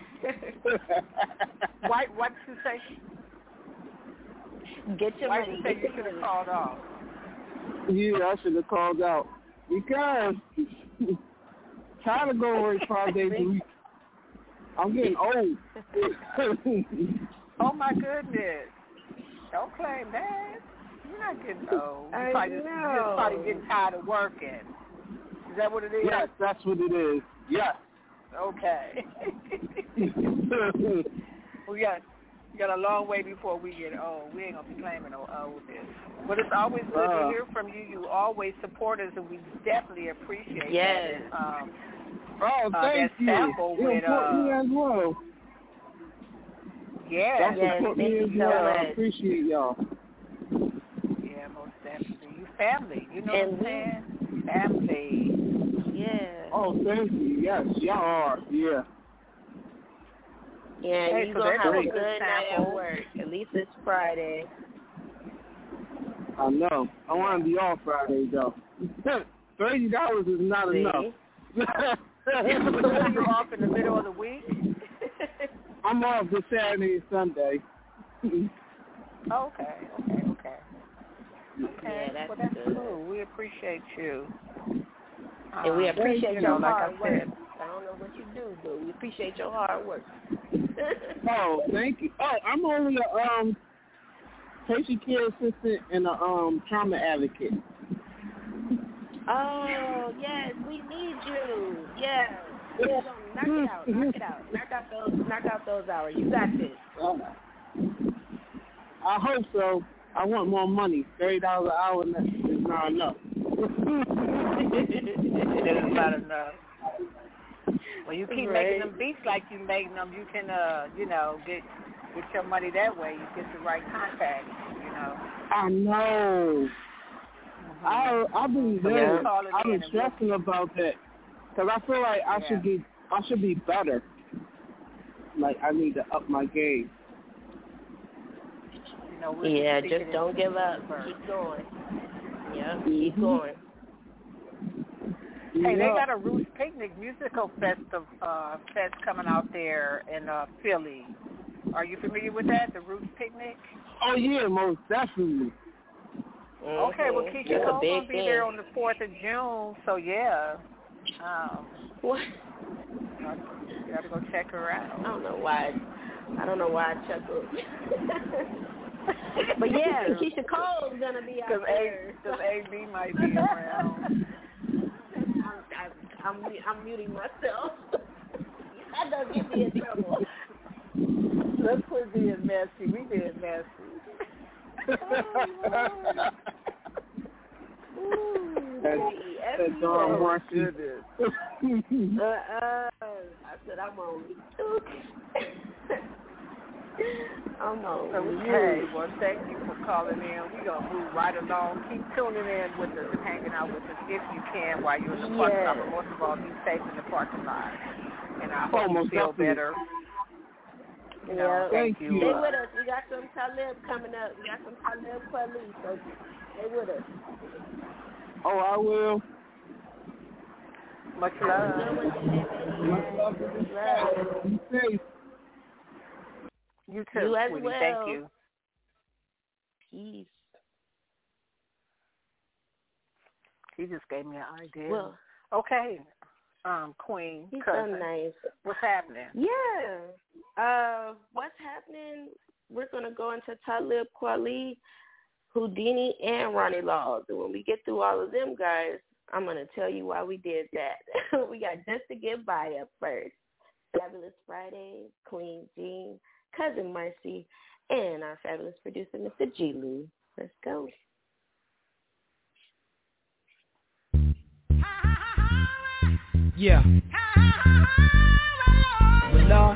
What, what you say? Get your Why money. you say Get you your should have money. called off? Yeah, I should have called out. Because tired of going work five days a week. I'm getting old. Oh, my goodness. Don't claim that. You're not getting old. I You're probably, just, know. you're just probably getting tired of working. Is that what it is? Yes, that's what it is. Yes. Okay. we got we got a long way before we get old. We ain't gonna be claiming no oldness. But it's always good uh, to hear from you. You always support us, and we definitely appreciate Yes. that. Um, Oh, uh, thank that you. sample You with, support me uh, as well. yeah, Y'all Yes, support thank me you as so well. I much. appreciate y'all. yeah, most definitely. You family, you know And what I'm saying? Family. Yeah. Oh, thank you. Yes, y'all are. Yeah. Yeah, Hey, you so gonna they're have a doing good good night at samples. work. At least it's Friday. I know. I want to be off Friday, though. thirty dollars is not See? enough. You're off in the middle of the week? I'm off this Saturday and Sunday. Oh, okay, okay, okay. Okay, Yeah, that's well, that's good. cool. We appreciate you. And we Um, appreciate you your know, like hard I work. said. I don't know what you do, but we appreciate your hard work. Oh, thank you. Oh, I'm only a um patient care assistant and a um trauma advocate. Oh, yes, we need you. Yes. Yeah. Knock it out. Knock it out. Knock out those knock out those hours. You got this. Uh, I hope so. I want more money. Thirty dollars an hour is not enough. It is not enough. Well, you keep Right. making them beats like you making them. You can, uh, you know, get get your money that way. You get the right contact. You know. I know. I I've been So very, we'll call it I've in been and we'll- stressing about that because I feel like I Yeah. should be I should be better. Like I need to up my game. You know, we'll Yeah, speak just it don't into give up. first. Keep going. Yeah, keep Mhm. going. Hey, they Yeah. got a Roots Picnic musical fest of, uh, fest coming out there in uh, Philly. Are you familiar with that, the Roots Picnic? Oh yeah, most definitely. Okay, well, Mhm. Keisha It's a Cole's big going to be thing. there on the fourth of June, so yeah. Um, What? you got to go check her I out. don't know why. I don't know why I chuckled. But yeah, Keisha Cole's gonna be out Because there. A B might be around. I'm, I'm, I'm, I'm muting myself. That does get me in trouble. Let's quit being messy. We being messy. Ooh, That's, F that's you. all Oh, Marcy. goodness. Uh, uh, I said I'm on mute. I'm on Okay, mute. well, thank you for calling in. We're going to move right along. Keep tuning in with us and hanging out with us if you can while you're in the parking lot. Yes. But most of all, be safe in the parking lot. And I hope Oh, you most feel definitely. better. You know, Yeah. thank Thank you. you. Stay with us. We got some Talib coming up. We got some Talib Kweli, so stay with us. Oh, I will. Much Have a good love. one, J J. Much love to the Love. Be safe. You too, You as sweetie. well. Thank you. Peace. He just gave me an idea. Well, Okay, um, Queen, he's so cousin, nice. what's happening? Yeah. Uh, what's happening? We're gonna go into Talib Kweli, Houdini, and Ronnie Laws. And when we get through all of them guys, I'm gonna tell you why we did that. We got Just to Get By up first. Fabulous Friday, Queen Jean, Cousin Mercy, and our fabulous producer, Mister G. Lou. Let's go. Yeah. Lord.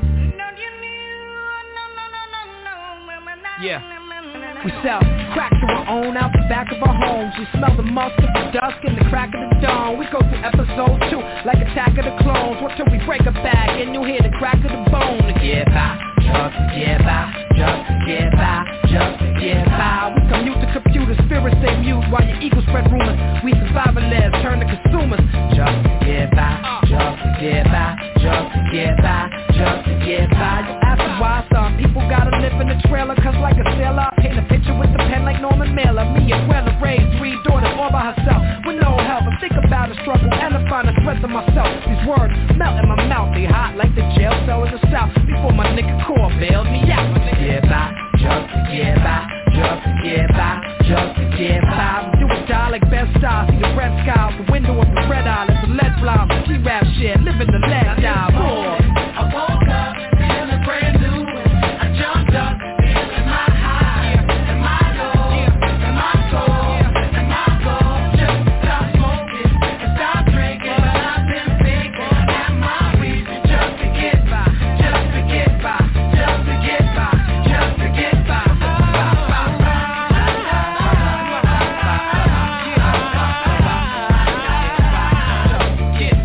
Yeah. We sell crack to our own out the back of our homes. We smell the musk of the dusk and the crack of the dawn. We go through episode two like Attack of the Clones. What till we break a bag and you hear the crack of the bone. To get by, just to get by, just to get by, just to get by. We commute the computer, spirits stay mute while your ego spread rumors. We survivalists turn to consumers. Just to get by, just to get by, just to get by, just to get by. You ask why some people gotta live in a trailer, cause like a sailor, I paint a picture with the pen like Norman Mailer. Me as well, raised three daughters all by herself with no help. I think about the struggle and I find the strength in myself. These words melt in my mouth, they hot like the jail cell in the south. Before my nigga core bailed me out. Get by, just to get by, just to get by, just to get by. Do or die like best style. See the red sky out the window of the red eye. It's a lead blind, G-rap shit, living the lead style. Boy, I woke up feeling brand new. I jumped up feeling my high and my low and my soul and my goal. Just stop smoking and stop drinking. But I've been thinking that my reason just to get by, just to get by, just to get by, just to get by. Get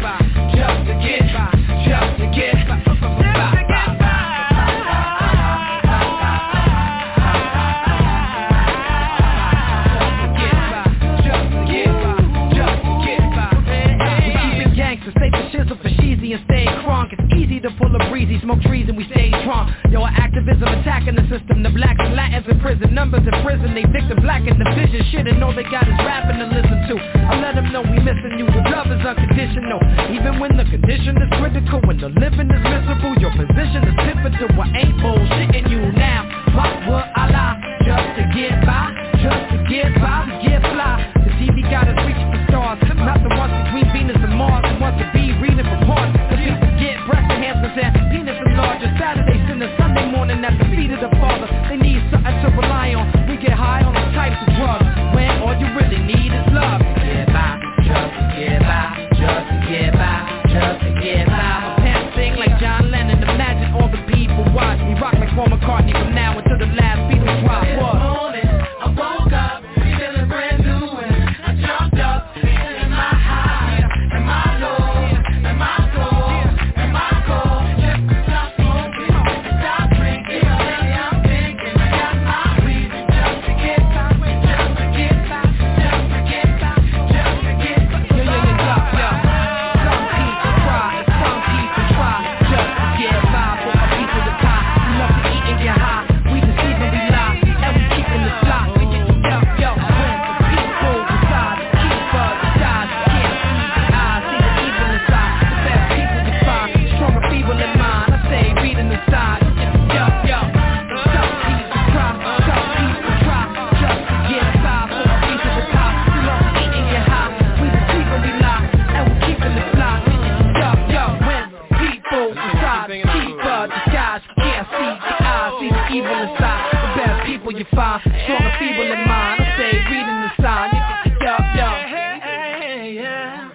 smoke trees and we stay strong. Yo, our activism attacking the system. The blacks and Latins in prison, numbers in prison. They victim black in the vision. Shit, and all they got is rapping to listen to. I let them know we missing you. The love is unconditional. Even when the condition is critical, when the living is miserable, your position is pivotal. I ain't bullshitting you now. What would I lie? Just to get by, just to get by, to get fly. The T V got us reaching for stars. Not the ones between Venus and Mars. The ones to be reading from hearts. The people get breast enhancements and penis enlargers. Saturday, Sunday, Sunday morning at the feet of the Father. They need something to rely on. We get high on all types of drugs. When all you really need is love. To get by, just to get by, just to get by, just to get by. My pants sing like John Lennon. Imagine all the people watch me rock like Paul McCartney from now until the last Beatles drop. What? I woke up feeling brand new and I jumped up feeling my high and my low and my goal and my goal. Just to stop smoking, stop drinking. Lately I'm thinking I got my reason just to get by, just to get by, just to get by, just to get by. Yeah, yeah, yeah, yeah. Some people try, some people try just to get by for a piece of the pie. We love to eat and get high. We deceive and we lie, and we keep in the slot. Yo, yo, when the people decide, keep us dies, can't see the eyes, see the evil inside. The best people you find, stronger feeble in mind. I say, reading the side. Yo, yo, some people try, some people try just to get by for a piece of the pie. We love to eat and get high. We deceive and we lie, and we keep in the slot. Yo, yo, when people decide, keep us disguise, can't see the eyes, see the evil inside. The best people you find, stronger feeble in mind. I say, reading the sign. Yo, yo, hey, yeah.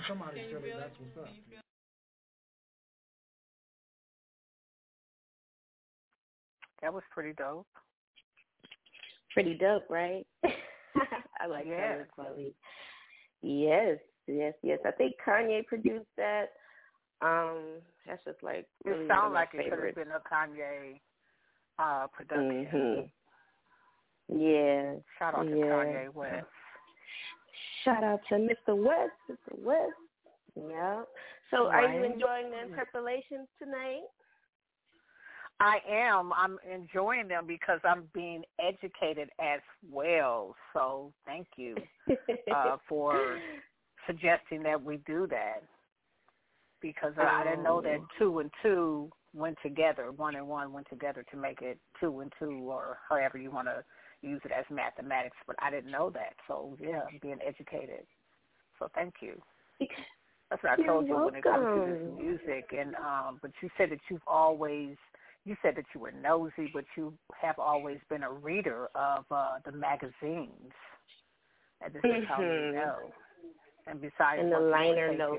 That was pretty dope. Pretty dope, right? I like Yeah. that, Chloe. Yes, yes, yes. I think Kanye produced that. Um, that's just like really It one of sounds my like it could have favorites. been a Kanye uh, production. Mm-hmm. Yeah. Shout out to yeah. Kanye West. Shout out to Mister West, Mister West. Yeah. So are you Right. enjoying the interpolations tonight? I am. I'm enjoying them because I'm being educated as well. So thank you uh, for suggesting that we do that. Because uh, I didn't know that two and two went together, one and one went together to make it two and two, or however you want to use it as mathematics. But I didn't know that. So, yeah, I'm being educated. So thank you. That's what I You're told you welcome. when it comes to this music. And um, but you said that you've always, you said that you were nosy, but you have always been a reader of uh, the magazines. And this is how you know. And besides, and the liner notes.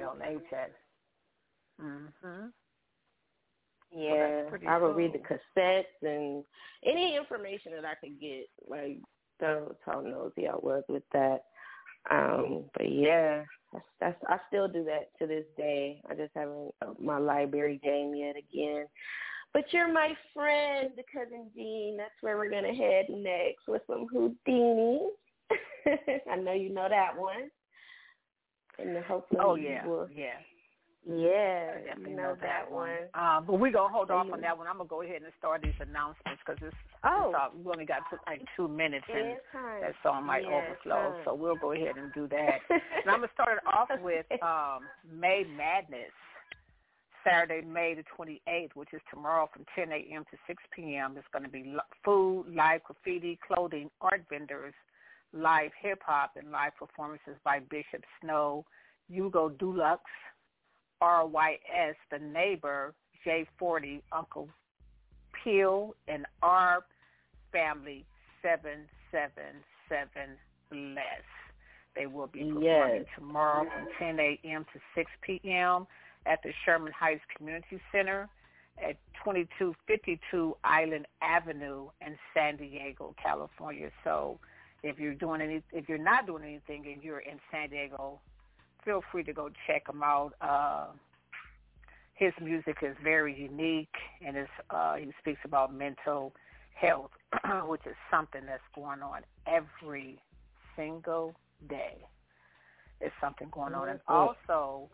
Mm-hmm. Yeah, well, I would cool. read the cassettes and any information that I could get. Like, that's how nosy I was with that. Um, but yeah, that's, that's I still do that to this day. I just haven't upped my library game yet again. But you're my friend, the Cousin Jean. That's where we're gonna head next with some Houdini. I know you know that one. And hopefully, oh yeah, will, yeah. Yeah, I definitely you know, know that, that one. one. Um, but we're going to hold So off you, on that one. I'm going to go ahead and start these announcements because it's, oh. it's all, we only got two, like two minutes and time. that song might yeah, overflow. time. So we'll go ahead and do that. And I'm going to start it off with um, May Madness, Saturday, May the twenty-eighth, which is tomorrow from ten a.m. to six p.m. It's going to be food, live graffiti, clothing, art vendors, live hip-hop, and live performances by Bishop Snow, Hugo Dulux, R Y S, The Neighbor, J forty, Uncle Peel, and our family, seven seven seven Bless. They will be performing yes. tomorrow from ten a.m. to six p.m. at the Sherman Heights Community Center at twenty-two fifty-two Island Avenue in San Diego, California. So if you're doing any, if you're not doing anything and you're in San Diego, feel free to go check him out. Uh, his music is very unique, and it's, uh, he speaks about mental health, which is something that's going on every single day. There's something going on. And also,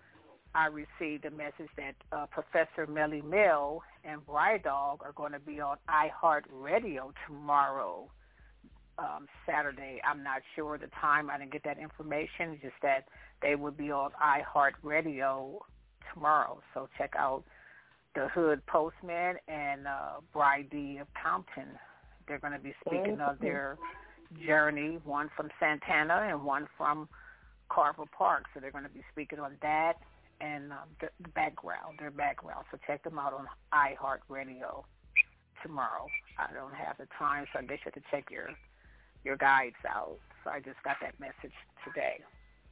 I received a message that uh, Professor Melly Mill and Bride Dog are going to be on iHeartRadio tomorrow, um, Saturday. I'm not sure the time. I didn't get that information, just that they will be on iHeartRadio tomorrow. So check out the Hood Postman and uh, Bride D of Compton. They're going to be speaking of their journey, one from Santana and one from Carver Park. So they're going to be speaking on that and um, the, the background, their background. So check them out on iHeartRadio tomorrow. I don't have the time, so I guess you have to check your your guides out. So I just got that message today.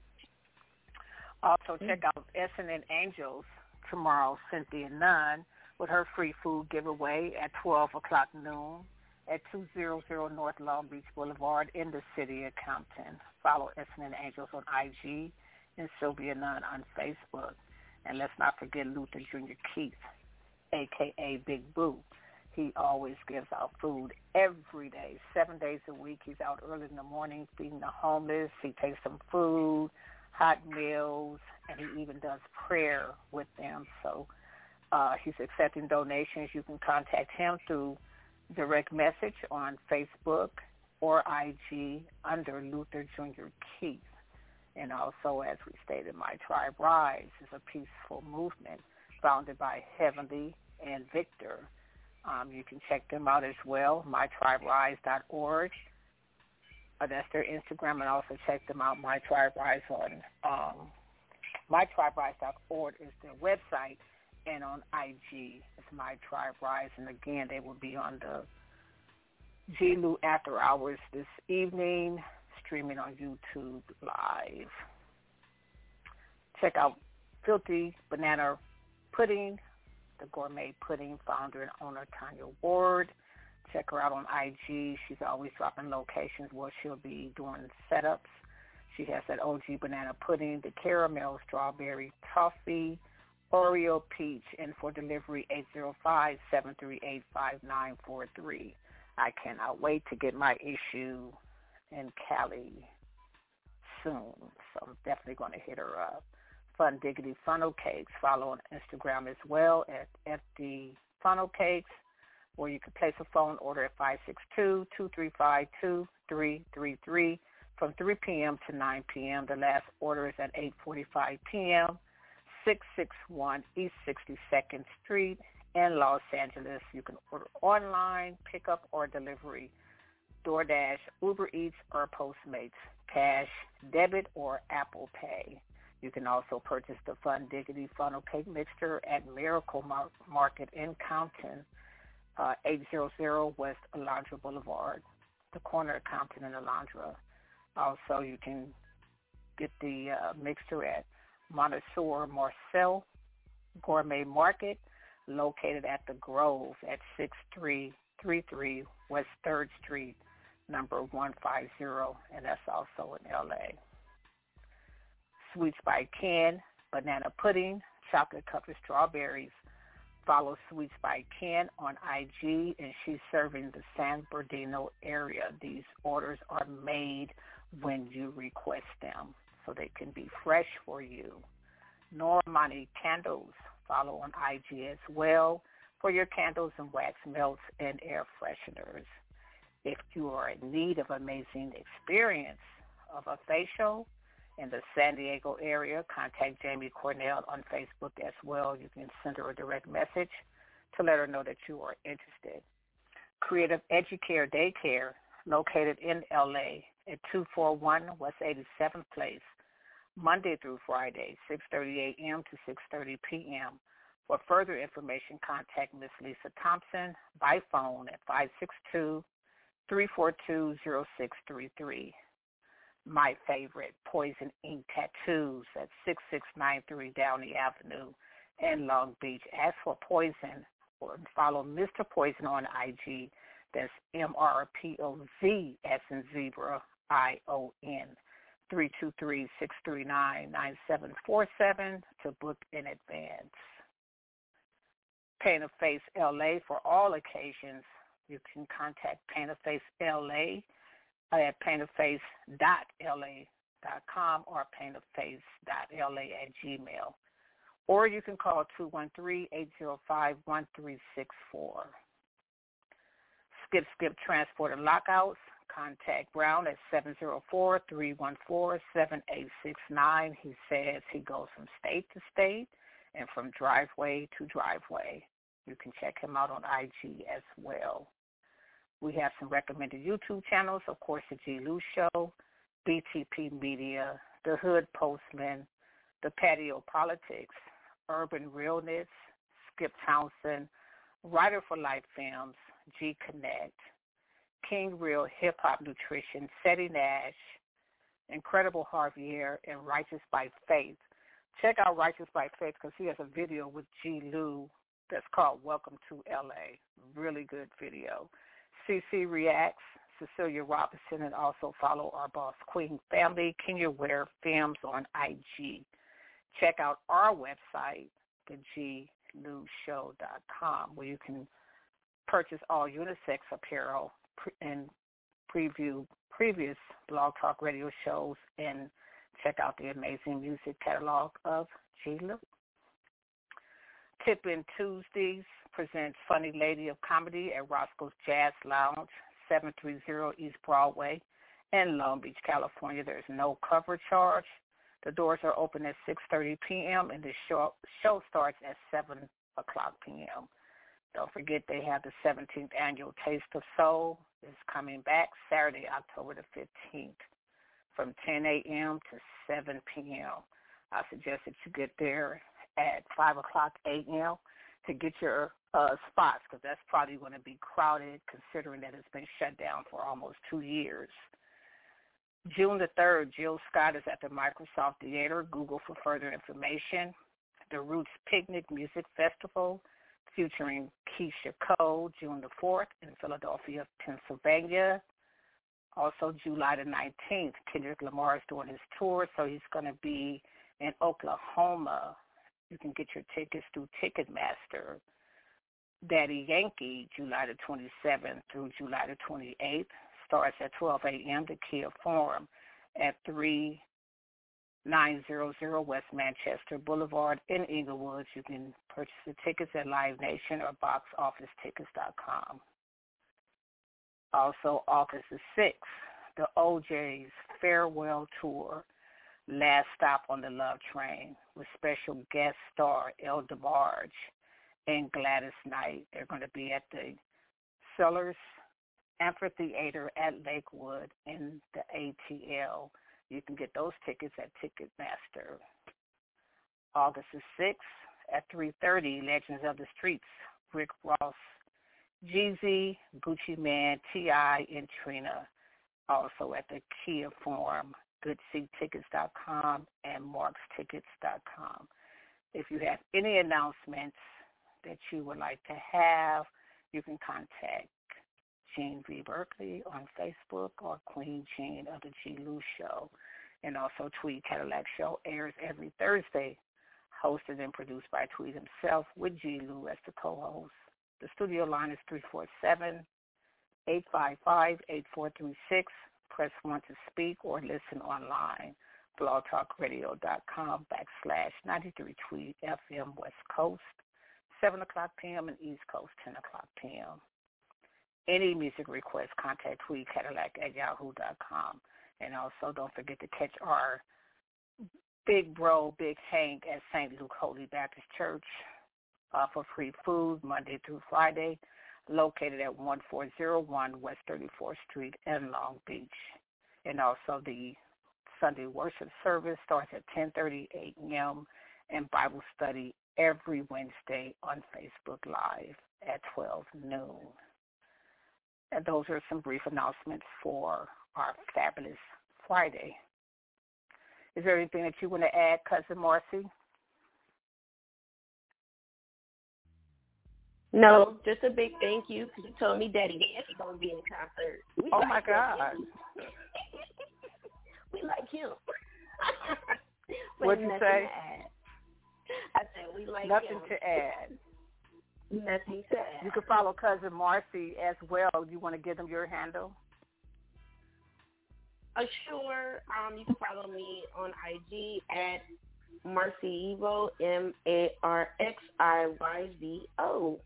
Also check out Essen and Angels tomorrow, Cynthia Nunn, with her free food giveaway at twelve o'clock noon at two hundred North Long Beach Boulevard in the city of Compton. Follow Essen and Angels on I G and Sylvia Nunn on Facebook. And let's not forget Luther Junior Keith, a k a. Big Boo. He always gives out food every day, seven days a week. He's out early in the morning feeding the homeless. He takes some food, hot meals, and he even does prayer with them. So uh, he's accepting donations. You can contact him through direct message on Facebook or I G under Luther Junior Keith. And also, as we stated, My Tribe Rise is a peaceful movement founded by Heavenly and Victor. Um, you can check them out as well, my tribe rise dot org. Uh, that's their Instagram, and also check them out, My Tribe Rise on um, my tribe rise dot org is their website, and on I G it's My Tribe Rise. And again, they will be on the G L U After Hours this evening, streaming on YouTube Live. Check out Filthy Banana Pudding, the gourmet pudding founder and owner, Tanya Ward. Check her out on I G. She's always dropping locations where she'll be doing setups. She has that O G banana pudding, the caramel strawberry toffee, Oreo peach, and for delivery, eight zero five, seven three eight, five nine four three. I cannot wait to get my issue in Cali soon, so I'm definitely going to hit her up. Fun Diggity Funnel Cakes. Follow on Instagram as well at F D Funnel Cakes, or you can place a phone order at five six two, two three five, two three three three from three p.m. to nine p.m. The last order is at eight forty-five p.m., six sixty-one East sixty-second Street in Los Angeles. You can order online, pickup, or delivery, DoorDash, Uber Eats, or Postmates, cash, debit, or Apple Pay. You can also purchase the Fun Diggity Funnel Cake Mixture at Miracle Mar- Market in Compton, uh, eight hundred West Alondra Boulevard, the corner of Compton and Alondra. Also, you can get the uh, mixture at Montessor Marcel Gourmet Market, located at The Grove at six three three three West third Street, number one fifty, and that's also in L A. Sweets by Ken, banana pudding, chocolate covered strawberries. Follow Sweets by Ken on I G, and she's serving the San Bernardino area. These orders are made when you request them, so they can be fresh for you. Normani Candles. Follow on I G as well for your candles and wax melts and air fresheners. If you are in need of amazing experience of a facial in the San Diego area, contact Jamie Cornell on Facebook as well. You can send her a direct message to let her know that you are interested. Creative Educare Daycare, located in L A at two forty-one West eighty-seventh Place, Monday through Friday, six thirty a.m. to six thirty p.m. For further information, contact Miss Lisa Thompson by phone at five six two, three four two, zero six three three. My favorite, Poison Ink Tattoos at six six nine three Downey Avenue in Long Beach. Ask for Poison or follow Mister Poison on I G. That's M R P O Z as in zebra, I O N. three two three, six three nine, nine seven four seven to book in advance. Paint a Face L A for all occasions. You can contact Paint a Face L A at paint a face dot L A dot com or paint a face dot L A at Gmail. or you can call two one three, eight zero five, one three six four. Skip Skip Transport and Lockouts. Contact Brown at seven zero four, three one four, seven eight six nine. He says he goes from state to state and from driveway to driveway. You can check him out on I G as well. We have some recommended YouTube channels, of course, The G. Lou Show, B T P Media, The Hood Postman, The Patio Politics, Urban Realness, Skip Townsend, Writer for Life Films, G Connect, King Real Hip Hop Nutrition, Seti Nash, Incredible Javier, and Righteous by Faith. Check out Righteous by Faith because he has a video with G. Lou that's called Welcome to L A. Really good video. C C Reacts, Cecilia Robinson, and also follow our boss Queen family, Kenya Ware Films on I G. Check out our website, the g lou show dot com, where you can purchase all unisex apparel and preview previous Blog Talk Radio shows and check out the amazing music catalog of G. Lou. Tip-In Tuesdays presents Funny Lady of Comedy at Roscoe's Jazz Lounge, seven thirty East Broadway in Long Beach, California. There's no cover charge. The doors are open at six thirty p.m. and the show, show starts at seven o'clock p.m. Don't forget they have the seventeenth Annual Taste of Soul. It's coming back Saturday, October the fifteenth from ten a.m. to seven p.m. I suggest that you get there at five o'clock a.m. to get your uh, spots because that's probably going to be crowded considering that it's been shut down for almost two years. June the third, Jill Scott is at the Microsoft Theater. Google for further information. The Roots Picnic Music Festival featuring Keisha Cole, June the fourth in Philadelphia, Pennsylvania. Also, July the nineteenth, Kendrick Lamar is doing his tour, so he's going to be in Oklahoma. You can get your tickets through Ticketmaster. Daddy Yankee, July the twenty-seventh through July the twenty-eighth, starts at twelve a.m. The Kia Forum at three nine hundred West Manchester Boulevard in Inglewood. You can purchase the tickets at Live Nation or box office tickets dot com. Also, August the sixth, the O J's Farewell Tour, Last Stop on the Love Train, with special guest star El DeBarge and Gladys Knight. They're going to be at the Sellers Amphitheater at Lakewood in the A T L. You can get those tickets at Ticketmaster. August the sixth at three thirty, Legends of the Streets, Rick Ross, Jeezy, Gucci Mane, T I, and Trina. Also at the Kia Forum, good seat tickets dot com and marks tickets dot com. If you have any announcements that you would like to have, you can contact Jean V. Berkeley on Facebook or Queen Jean of the G. Lou Show. And also Tweed Cadillac Show airs every Thursday, hosted and produced by Tweed himself with G. Lou as the co-host. The studio line is three four seven, eight five five, eight four three six. Press one to speak or listen online. blog talk radio dot com backslash ninety-three Tweed F M West Coast, seven o'clock p.m. and East Coast, ten o'clock p.m. Any music requests, contact Tweed Cadillac at yahoo dot com. And also don't forget to catch our Big Bro, Big Hank at Saint Luke Holy Baptist Church uh, for free food Monday through Friday, located at one four zero one West thirty-fourth Street in Long Beach. And also the Sunday worship service starts at ten thirty a.m. and Bible study every Wednesday on Facebook Live at twelve noon. And those are some brief announcements for our Fabulous Friday. Is there anything that you want to add, Cousin Marcy? No, just a big thank you because you told me Daddy Yankee going to be in concert. We oh, like my God. We like him. What'd you say? I said we like nothing him. to add. Nothing to add. You can follow Cousin Marcy as well. You want to give them your handle? Uh, sure. Um, you can follow me on I G at Marxiyvo, M A R X I Y V O.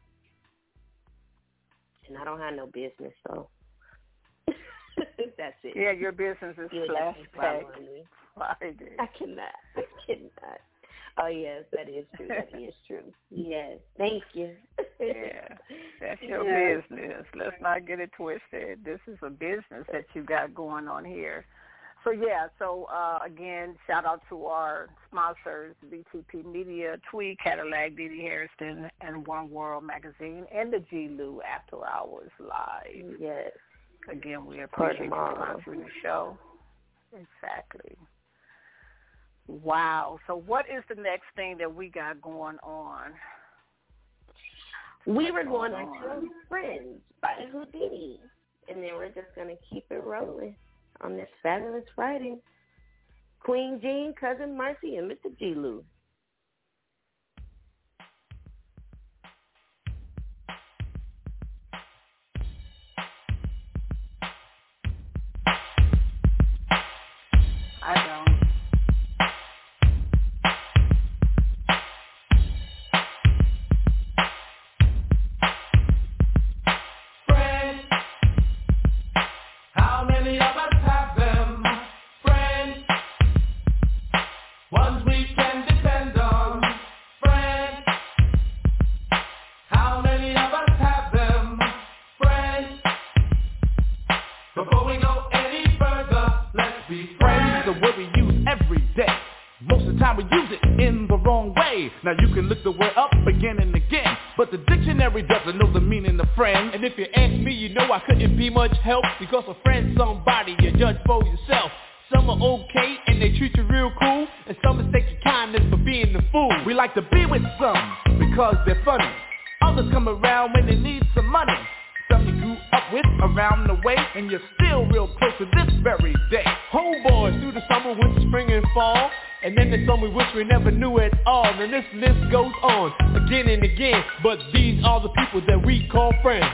And I don't have no business, so that's it. Yeah, your business is Flashback Friday. I cannot. I cannot. Oh, yes, that is true. That is true. Yes. Thank you. Yeah, that's your yeah. business. Let's not get it twisted. This is a business that you got going on here. So, yeah, so, uh, again, shout out to our sponsors, B T P Media, Tweed, Cadillac, D D Harrison, and One World Magazine, and the G. Lou After Hours Live. Yes. Again, we appreciate you sponsoring the show. Exactly. Wow. So what is the next thing that we got going on? We were going on Friends by Houdini, and then we're just going to keep it rolling on this fabulous Friday. Queen Jean, Cousin Marcy, and Mister G. Lou. I don't. Friends, how many of us have them? Friends, ones we can depend on. Friends, how many of us have them? Friends, before we go any further, let's be friends. The word we use every day. Most of the time we use it in the wrong way. Now you can look the word up again and again, but the dictionary doesn't know the meaning of friend. And if you ask me, you know I couldn't be much help, because a friend's somebody you judge for yourself. Some are okay and they treat you real cool, and some mistake your kindness for being the fool. We like to be with some because they're funny. Others come around when they need some money. Some you grew up with around the way, and you're still real close to this very day. Homeboys through the summer, winter, spring, and fall, and then there's some we wish we never knew at all. And this list goes on again and again, but these are the people that we call friends.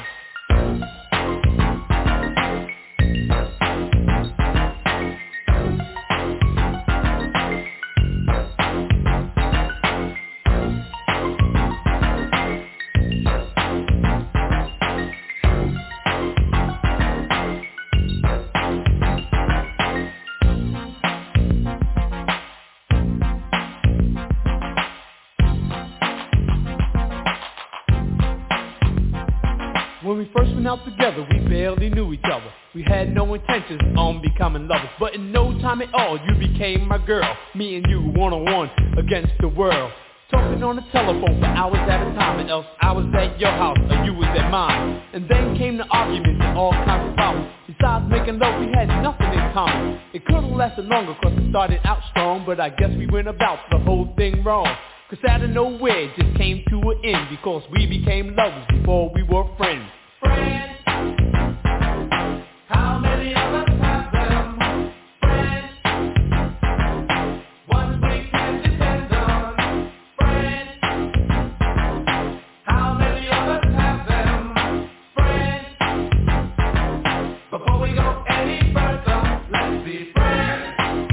When we first went out together, we barely knew each other. We had no intentions on becoming lovers, but in no time at all, you became my girl. Me and you, one-on-one, against the world. Talking on the telephone for hours at a time, and else I was at your house, or you was at mine. And then came the arguments and all kinds of problems. Besides making love, we had nothing in common. It could've lasted longer, cause it started out strong, but I guess we went about the whole thing wrong. Cause out of nowhere, it just came to an end, because we became lovers before we were friends. Friends, how many of us have them? Friends, ones we can depend on. Friends, how many of us have them? Friends, before we go any further, let's be friends.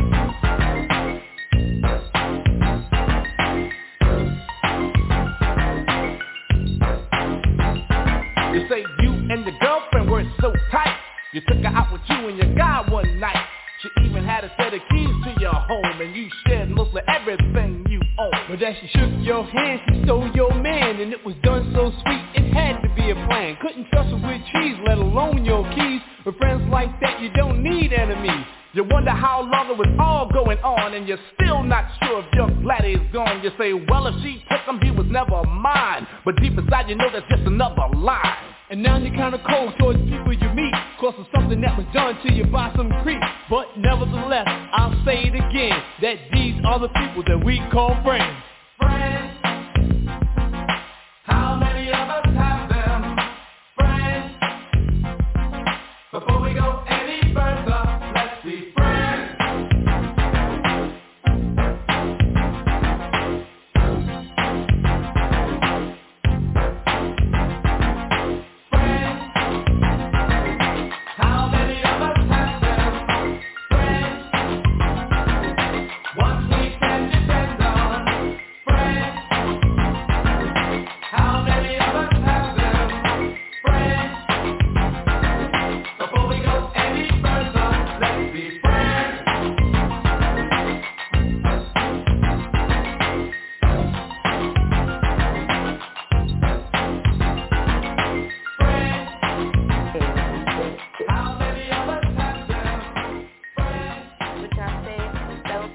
You say you and the girlfriend weren't so tight. You took her out with you and your guy one night. She even had a set of keys to your home, and you shared mostly everything you own. But as she shook your hand, she stole your man, and it was done so sweet, it had to be a plan. Couldn't trust her with cheese, let alone your keys. With friends like that, you don't need enemies. You wonder how long it was all going on, and you're still not sure if your laddie is gone. You say, well, if she took him, he was never mine. But deep inside, you know that's just another lie. And now you're kinda cold towards people you meet, cause of something that was done to you by some creep. But nevertheless, I'll say it again, that these are the people that we call friends. Friends, how many of us have them? Friends, before we go any further, let's be friends. Once we can depend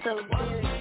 so very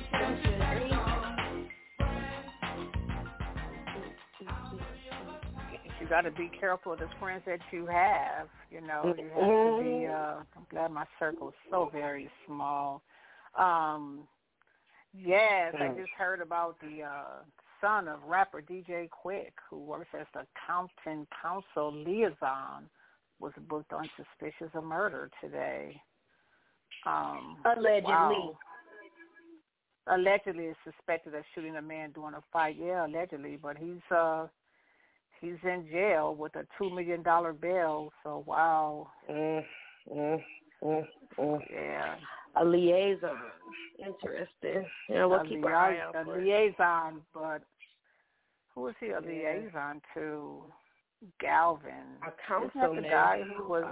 You got to be careful of the friends that you have. You know, you have to be. Uh, I'm glad my circle is so very small. Um, yes, I just heard about the uh, son of rapper D J Quick, who works as the Compton Council liaison, was booked on suspicious of murder today. Um, Allegedly. Wow. Allegedly is suspected of shooting a man during a fight. Yeah, allegedly, but he's uh he's in jail with a two million dollar bail. So wow. Mm, mm, mm, mm. Yeah. A liaison. Interesting. Yeah, we'll a keep lia- our eye out a for it. liaison, but who is he a Yeah. liaison to? Galvin. A Isn't that councilman. the guy who was?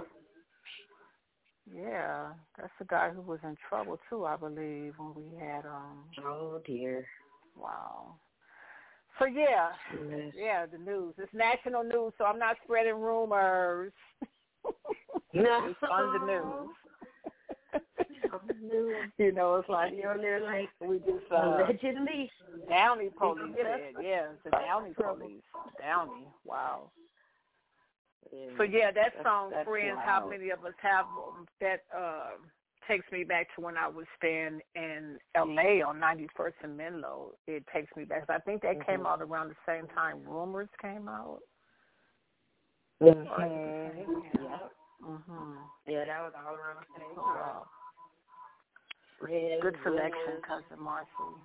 Yeah, that's the guy who was in trouble too, I believe, when we had um. Oh dear. Wow. So yeah, Yes. yeah, the news. It's national news, so I'm not spreading rumors. No. It's on the news. On the news. You know, it's like You're on there like we just uh, allegedly. Downey police Yeah. said, yeah, it's the Downey police. Downey, wow. Yeah. So yeah, that That's- song that's "Friends," how wild. many of us have um, that? Uh, takes me back to when I was staying in L A on ninety-first and Menlo. It takes me back. I think that Mhm. came out around the same time Rumors came out. Mhm. Yeah. Mhm. Yeah, that was all around the same time. Wow. Friends, Good selection, rumors. Cousin Marcy.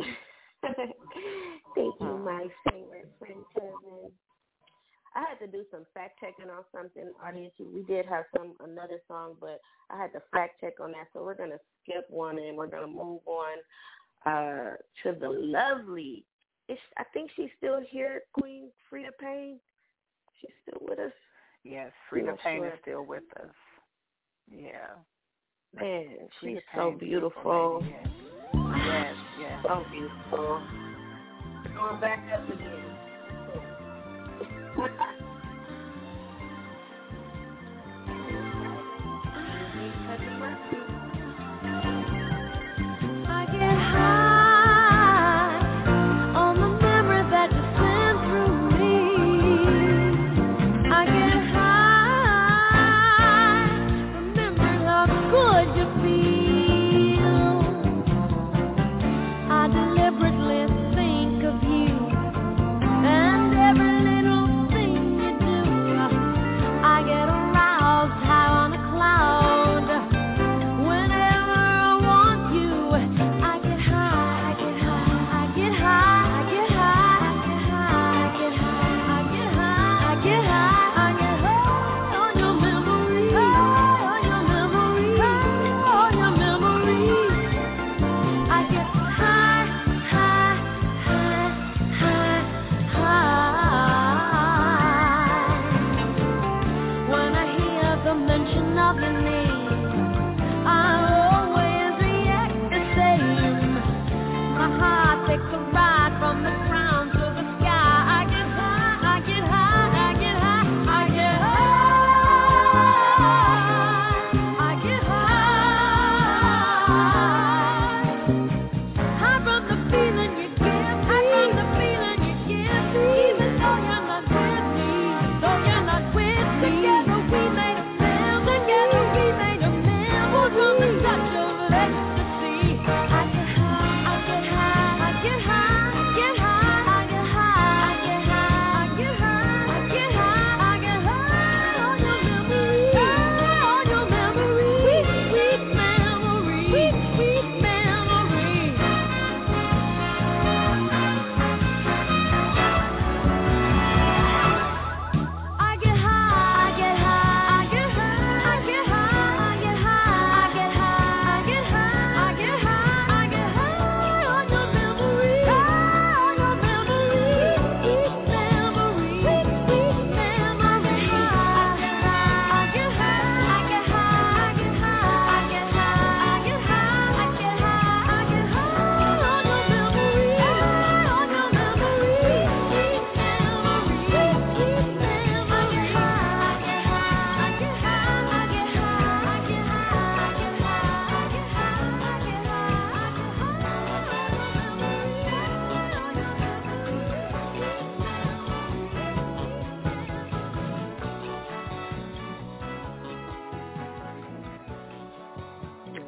Thank you, my favorite friend cousin. I had to do some fact checking on something, audience. We did have some another song, but I had to fact check on that. So we're gonna skip one and we're gonna move on uh, to the lovely. Is, I think she's still here, Queen Frida Payne. She's still with us. Yes, Frida not Payne sure. is still with us. Yeah. Man, Frida she's so Payne, beautiful. lady, Yes, yes. yes. So beautiful. Going back up again. I get high on the memory that you sent through me. I get high, remembering how good you feel. I deliberately think of you and every little thing you do. I get aroused high on a cloud whenever I want you. I get high, I get high, I get high, I get high, I get high, I get high, I get high, I get high on your memory, on your memory, on your memory. I get high, high, high, high, high. When I hear the mention of your name, I always react the same. My heart takes a ride from the ground to the sky. I get high, I get high, I get high, I get high, I get high.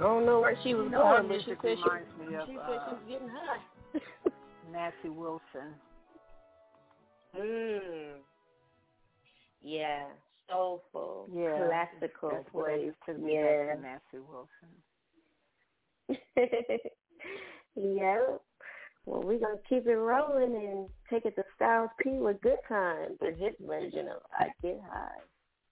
don't know where she was You know her going, but she music said she, reminds me of she said uh, she was getting high. Nancy Wilson. Mm. Yeah, soulful, Yeah, classical that's what I voice. used to be Yeah. like, Nancy Wilson. Yeah. Well, we're going to keep it rolling and take it to Styles P with Good Times, and his version of I Get High.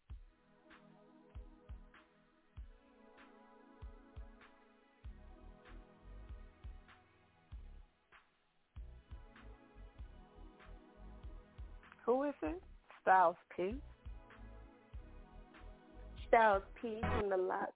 Who is it? Styles P? Styles P from the Lox.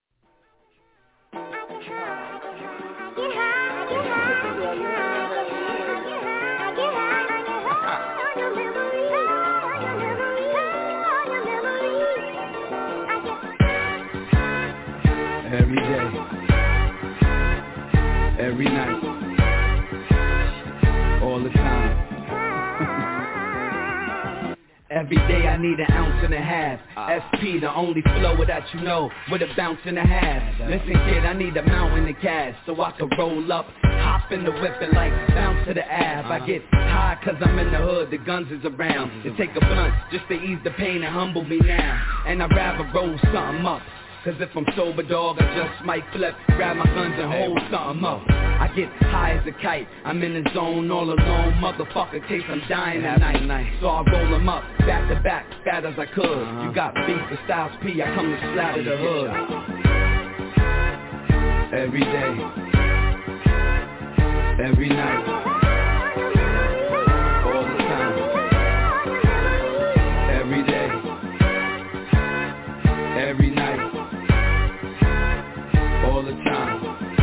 Every day, every night, all the time. Every day I need an ounce and a half. S P, the only flow that you know, with a bounce and a half. Listen kid, I need a mountain of cash, so I can roll up, hop in the whip and like bounce to the Ave. I get high cause I'm in the hood, the guns is around. To take a blunt, just to ease the pain and humble me now. And I'd rather roll something up. Cause if I'm sober, dog, I just might flip, grab my guns and hold something up. I get high as a kite, I'm in the zone all alone, motherfucker, case I'm dying tonight. So I roll them up, back to back, fat as I could. You got beef with Styles P, I come to splatter the hood. Every day, every night, all the time. Every day, every night, all the time.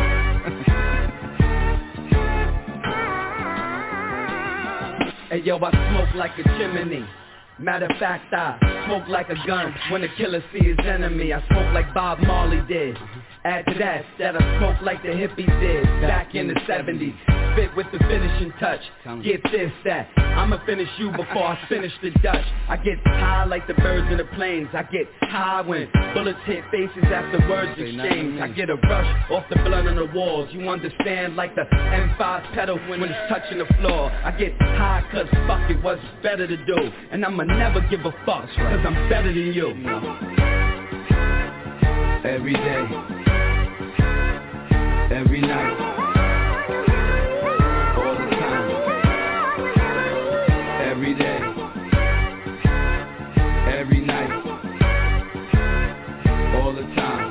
Hey yo, I smoke like a chimney. Matter of fact, I smoke like a gun when the killer see his enemy. I smoke like Bob Marley did. Add to that, that I smoke like the hippies did back in the seventies. Spit with the finishing touch. Get this, that I'ma finish you before I finish the Dutch. I get high like the birds in the planes. I get high when bullets hit faces after words exchange. I get a rush off the blood on the walls. You understand, like the M five pedal when it's touching the floor. I get high cause fuck it, what's better to do. And I'ma never give a fuck cause I'm better than you. Every day, every night, all the time. Every day, every night, all the time.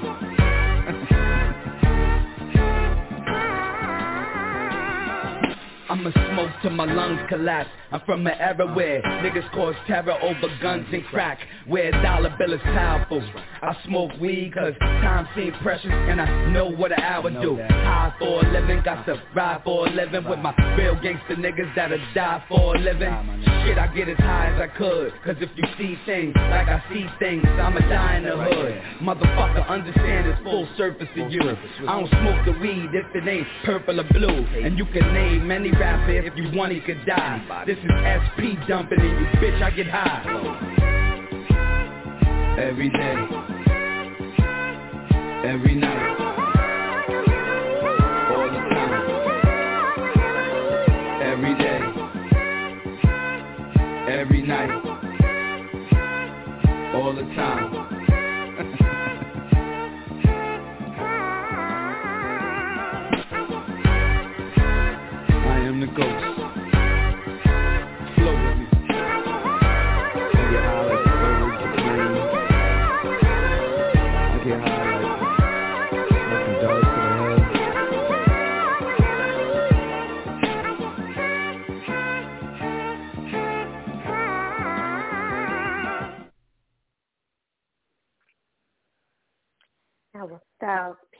I'ma smoke till my lungs collapse. I'm from an era where niggas cause terror over guns and crack, where a dollar bill is powerful. I smoke weed cause time seems precious and I know what an hour do. High for a living, got to ride for a living with my real gangster niggas that'll die for a living. Shit, I get as high as I could, cause if you see things like I see things, I'ma die in the hood. Motherfucker, understand it's full surface to you. I don't smoke the weed if it ain't purple or blue. And you can name any rapper if you want he could die. This is S P dumping in you, bitch, I get high. Every day, every night, all the time. Every day, every night, all the time. I am the ghost. Flow with me. I get high like the birds, the planes. I get high like nothing does to the head. That was Styles P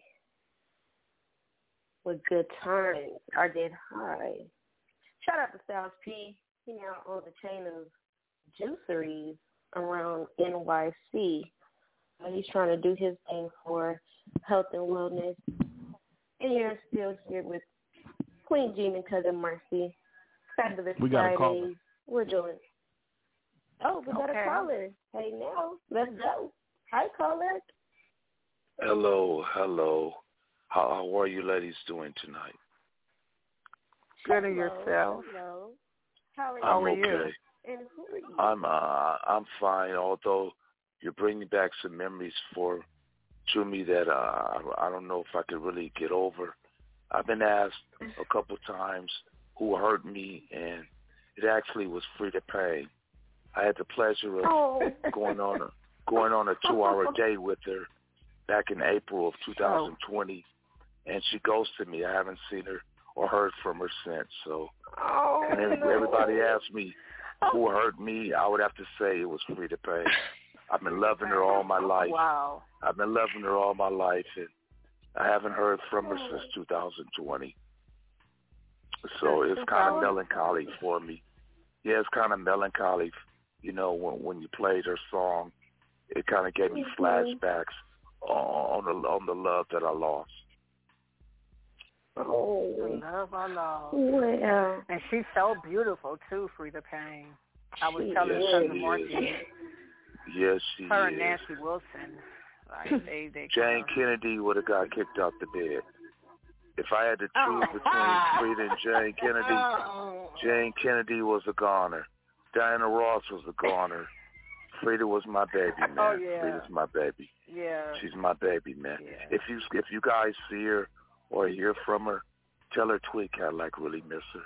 with Good Times, I Get High. Shout out to Styles P. He now owns a chain of juiceries around N Y C. Uh, he's trying to do his thing for health and wellness. And you're still here with Queen Jean and Cousin Marcy. Fabulous We got a Fridays. caller. We're doing. Oh, we got Okay. a caller. Hey, now, let's go. Hi, caller. Hello, hello. How, how are you ladies doing tonight? Good of yourself. Hello. How are you? I'm are okay. you? And who are you? I'm uh, I'm fine. Although you're bringing back some memories for to me that uh, I, I don't know if I could really get over. I've been asked a couple times who hurt me, and it actually was Freda Payne. I had the pleasure of Oh. going on a going on a two-hour date with her back in April of two thousand twenty, and she ghosted me. I haven't seen her or heard from her since. So, Oh, and no. everybody asked me who hurt me, I would have to say it was Freda Payne. I've been loving her all my life. Wow. I've been loving her all my life, and I haven't heard from her since two thousand twenty. So it's kind of melancholy for me. Yeah, it's kind of melancholy. You know, when when you played her song, it kind of gave me flashbacks on the on the love that I lost. Oh, The love I lost. well. And she's so beautiful too, Freda Payne. I was telling Yes, Cousin she Marcy, is. Yes, she her is. and Nancy Wilson, like they they. Jane Kennedy would have got kicked out the bed. If I had to choose between Freda and Jane Kennedy, Jane Kennedy was a goner. Diana Ross was a goner. Freda was my baby, man. Oh, yeah. Freda's my baby. Yeah. She's my baby, man. Yeah. If you if you guys see her or hear from her, tell her Tweet Cadillac really miss her.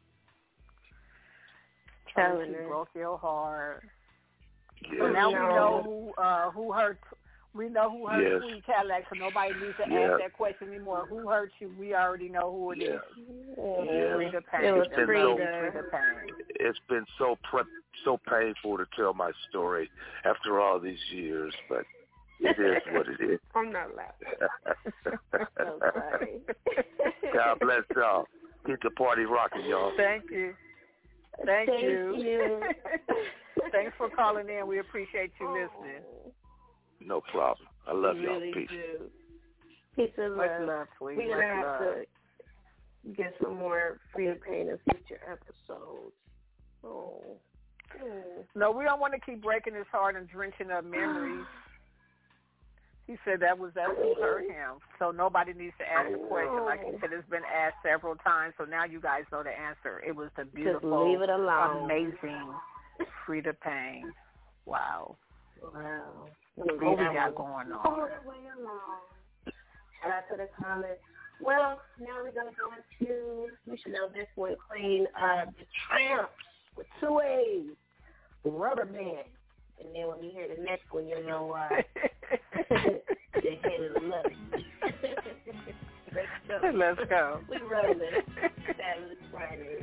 Telling she broke your heart. Yeah. So now we No. know who uh, who hurt. We know who hurt Yes. Tweet Cadillac, so nobody needs to Yeah. ask that question anymore. Who hurt you? We already know who it Yeah. is. Yeah. Freda Payne. It was It's been so- Freda Payne. It's been so pre- so painful to tell my story after all these years, but it is what it is. I'm not laughing. So sorry. God bless y'all. Keep the party rocking, y'all. Thank you. Thank, Thank you. you. Thanks for calling in. We appreciate you listening. No problem. I love We y'all. really Peace. do. Peace and Much love. love, sweet. We're Much gonna have love. to get some more Freda Payne in future episodes. Oh. Oh. No, we don't want to keep breaking his heart and drenching up memories. He said that was that's what hurt him. So nobody needs to ask the question. Like he said, it's been asked several times. So now you guys know the answer. It was the beautiful, leave it alone. amazing Freda Payne. Wow. Wow. What we got going All on? the way along. Shout out to the comments. Well, now we're going to go into, you should know this one, Queen, uh, the Tramps with two A's, Rubber Man. And then when you hear the next one, you'll know why. They hated the love. Let's go. Let's go. We rolling. Fabulous Friday.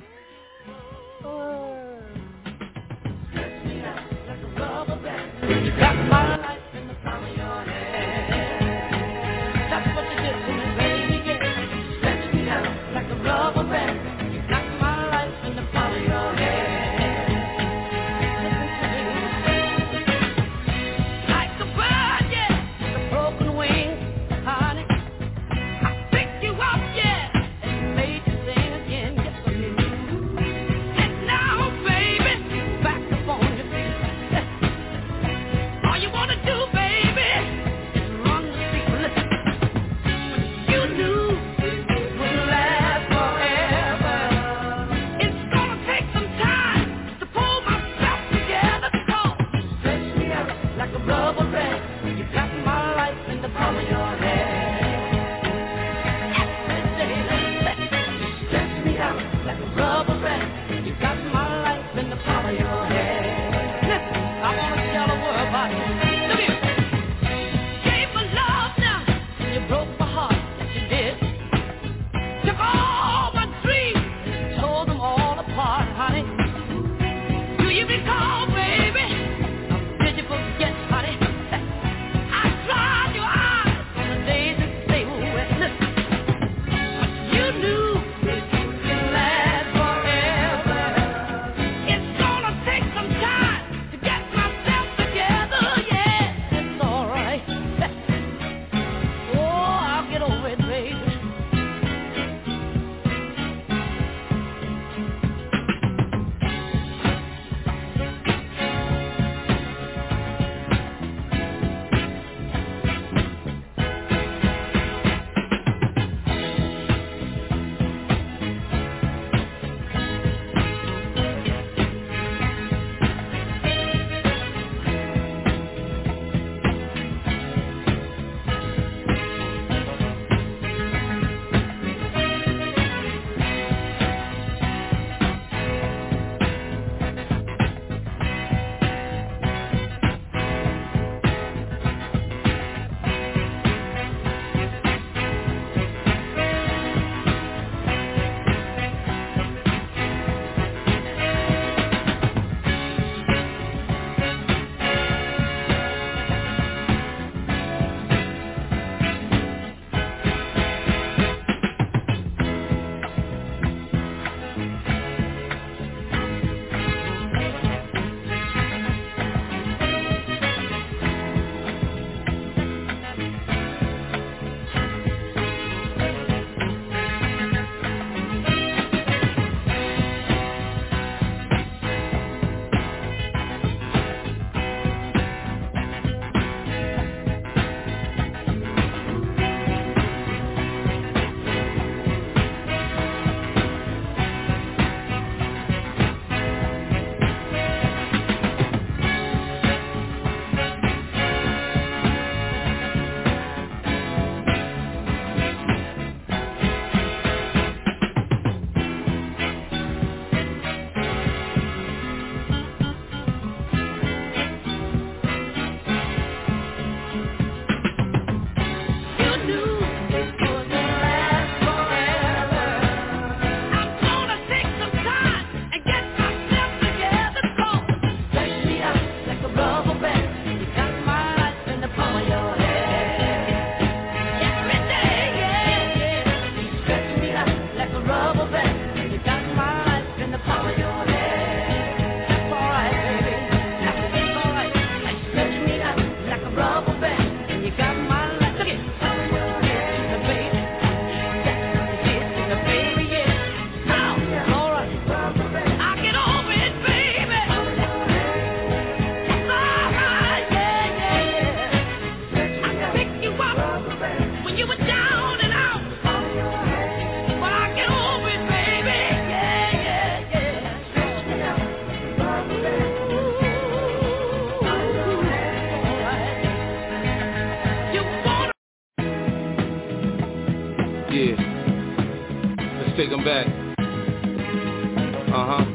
You got my life in the palm of your hand. That's what you did to me, baby. Yeah. Stretch me out like a rubber band. You got my life in the palm of your hand. Listen to me. Like a bird, yeah, with a broken wing, honey. I picked you up, yeah, and made you sing again. Yes, I did. And now, baby, back up on your feet. All you wanna take them back. Uh-huh.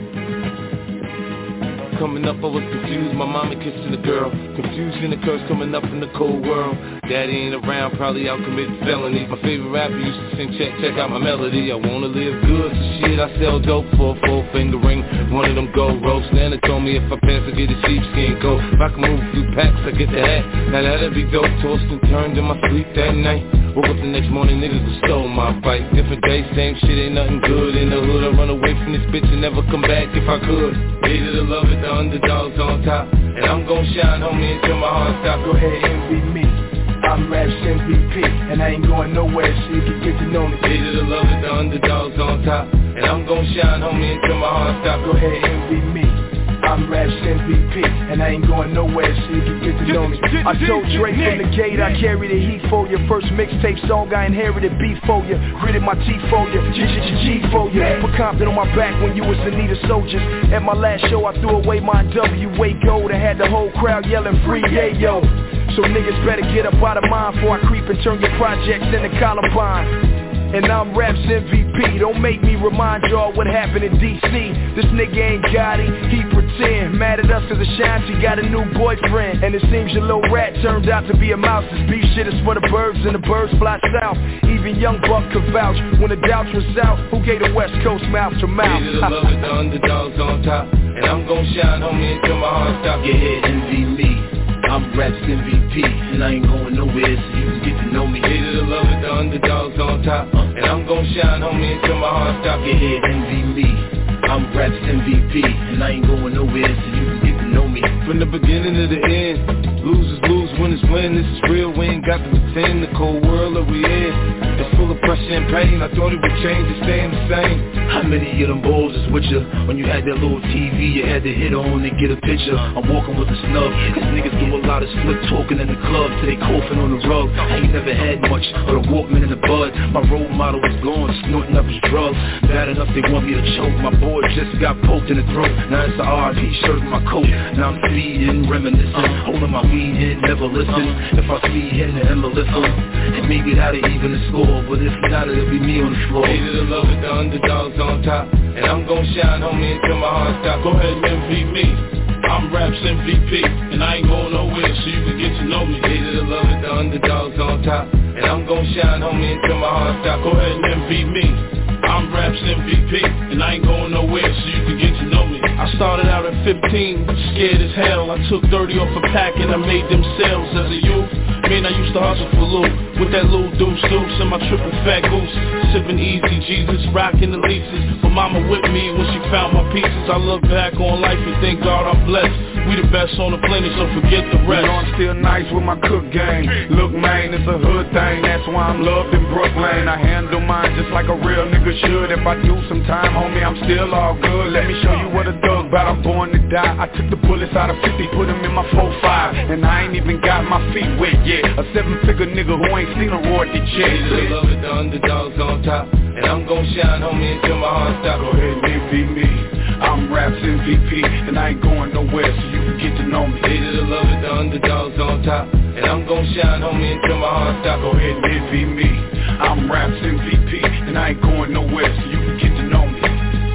Coming up, I was confused, my mama kissing the girl. Confusion occurs coming up in the cold world. Daddy ain't around, probably out committing felonies. My favorite rapper used to sing, check, check out my melody. I wanna live good, so shit, I sell dope for a four finger ring. One of them gold ropes. Nana told me if I pass, I get a sheepskin coat. If I can move a few packs, I get the hat. Now that'd be dope, tossed and turned in my sleep that night. Woke up the next morning, niggas have stole my bike. Different day, same shit, ain't nothing good. In the hood, I run away from this bitch and never come back if I could. Hated to love it, the underdogs on top. And I'm gon' shine, homie, until my heart stop. Go ahead, envy me. I'm Raps M V P, and I ain't going nowhere, so you can get to know me. Hated to love it, the underdogs on top. And I'm gon' shine, homie, until my heart stop. Go ahead, envy me. I'm Raps M V P, and I ain't going nowhere, so you can get to know me. I told Dre from the gate, I carry the heat for you. First mixtape song, I inherited beef for you. Gritted my teeth for you, G-G-G for you. Put Compton on my back when you was in need of soldiers. At my last show, I threw away my W A gold. I had the whole crowd yelling free, yeah, yo. So niggas better get up out of mine before I creep and turn your projects into Columbine. And I'm Raps M V P, don't make me remind y'all what happened in D C. This nigga ain't got it, he pretend. Mad at us cause the shines, he got a new boyfriend. And it seems your little rat turned out to be a mouse. This beef shit is for the birds and the birds fly south. Even Young Buck could vouch, when the doubts was out, who gave the West Coast mouth to mouth? Hated to love it, the underdogs on top. And I'm gon' shine, homie, until my heart stop. Yeah, envy me. I'm Raps M V P, and I ain't going nowhere, so you can get to know me. Hated to love it, the underdogs on top. And I'm gon' shine, homie, until my heart stop. Yeah, envy me. I'm Raps M V P, and I ain't going nowhere, so you can get to know me. From the beginning to the end, losers lose, winners win. This is real, we ain't got to pretend. The cold world that we in, it's full of pressure and pain. I thought it would change, it's staying the same. How many of them balls is with you? When you had that little T V, you had to hit on and get a picture. I'm walking with a snub, cause niggas do a lot of slick talking in the club till they coughing on the rug. I ain't never had much of a Walkman in the bud. My role model was gone, snorting up his drugs. Bad enough they want me to choke. My boy just got poked in the throat. Now it's the R I P shirt in my coat. Now I'm feeding, reminiscing, holding my weed in, never listen. If I see him, then I'ma listen. And maybe that'll even the score, but if not, it'll be me on the floor. Hated to love it, the underdogs on top. And I'm gon' shine, homie, until my heart stop. Go ahead and envy me. I'm Raps M V P, and I ain't going nowhere, so you can get to know me. Hated to love it, the underdogs on top. And I'm gon' shine, homie, until my heart stop. Go ahead and envy me. I'm Raps M V P, and I ain't going nowhere, so you can get to know me. I started out at fifteen, scared as hell. I took thirty off a pack and I made them sales as a youth. Man, I used to hustle for loot with that little deuce deuce and my triple fat goose. Sipping easy Jesus, rocking the leases. But mama with me when she found my pieces. I look back on life and thank God I'm blessed. We the best on the planet, so forget the rest. You know I'm still nice with my cook game. Look, man, it's a hood thing. That's why I'm loved in Brooklyn. I handle mine just like a real nigga should. If I do some time, homie, I'm still all good. Let me show you what a thug bout. I'm born to die. I took the bullets out of fifty, put them in my four five. And I ain't even got my feet wet yet. A seven-figure nigga who ain't seen a royalty check. Hated to love it, the underdogs on top. And I'm gon' shine, homie, until my heart stop. Go ahead and envy me. I'm Raps M V P, and I ain't going nowhere, so you can get to know me. Hated to love it, the underdogs on top. And I'm gon' shine, homie, until my heart stop. Go ahead and envy me. I'm Raps M V P, and I ain't going nowhere, so you can get to know me.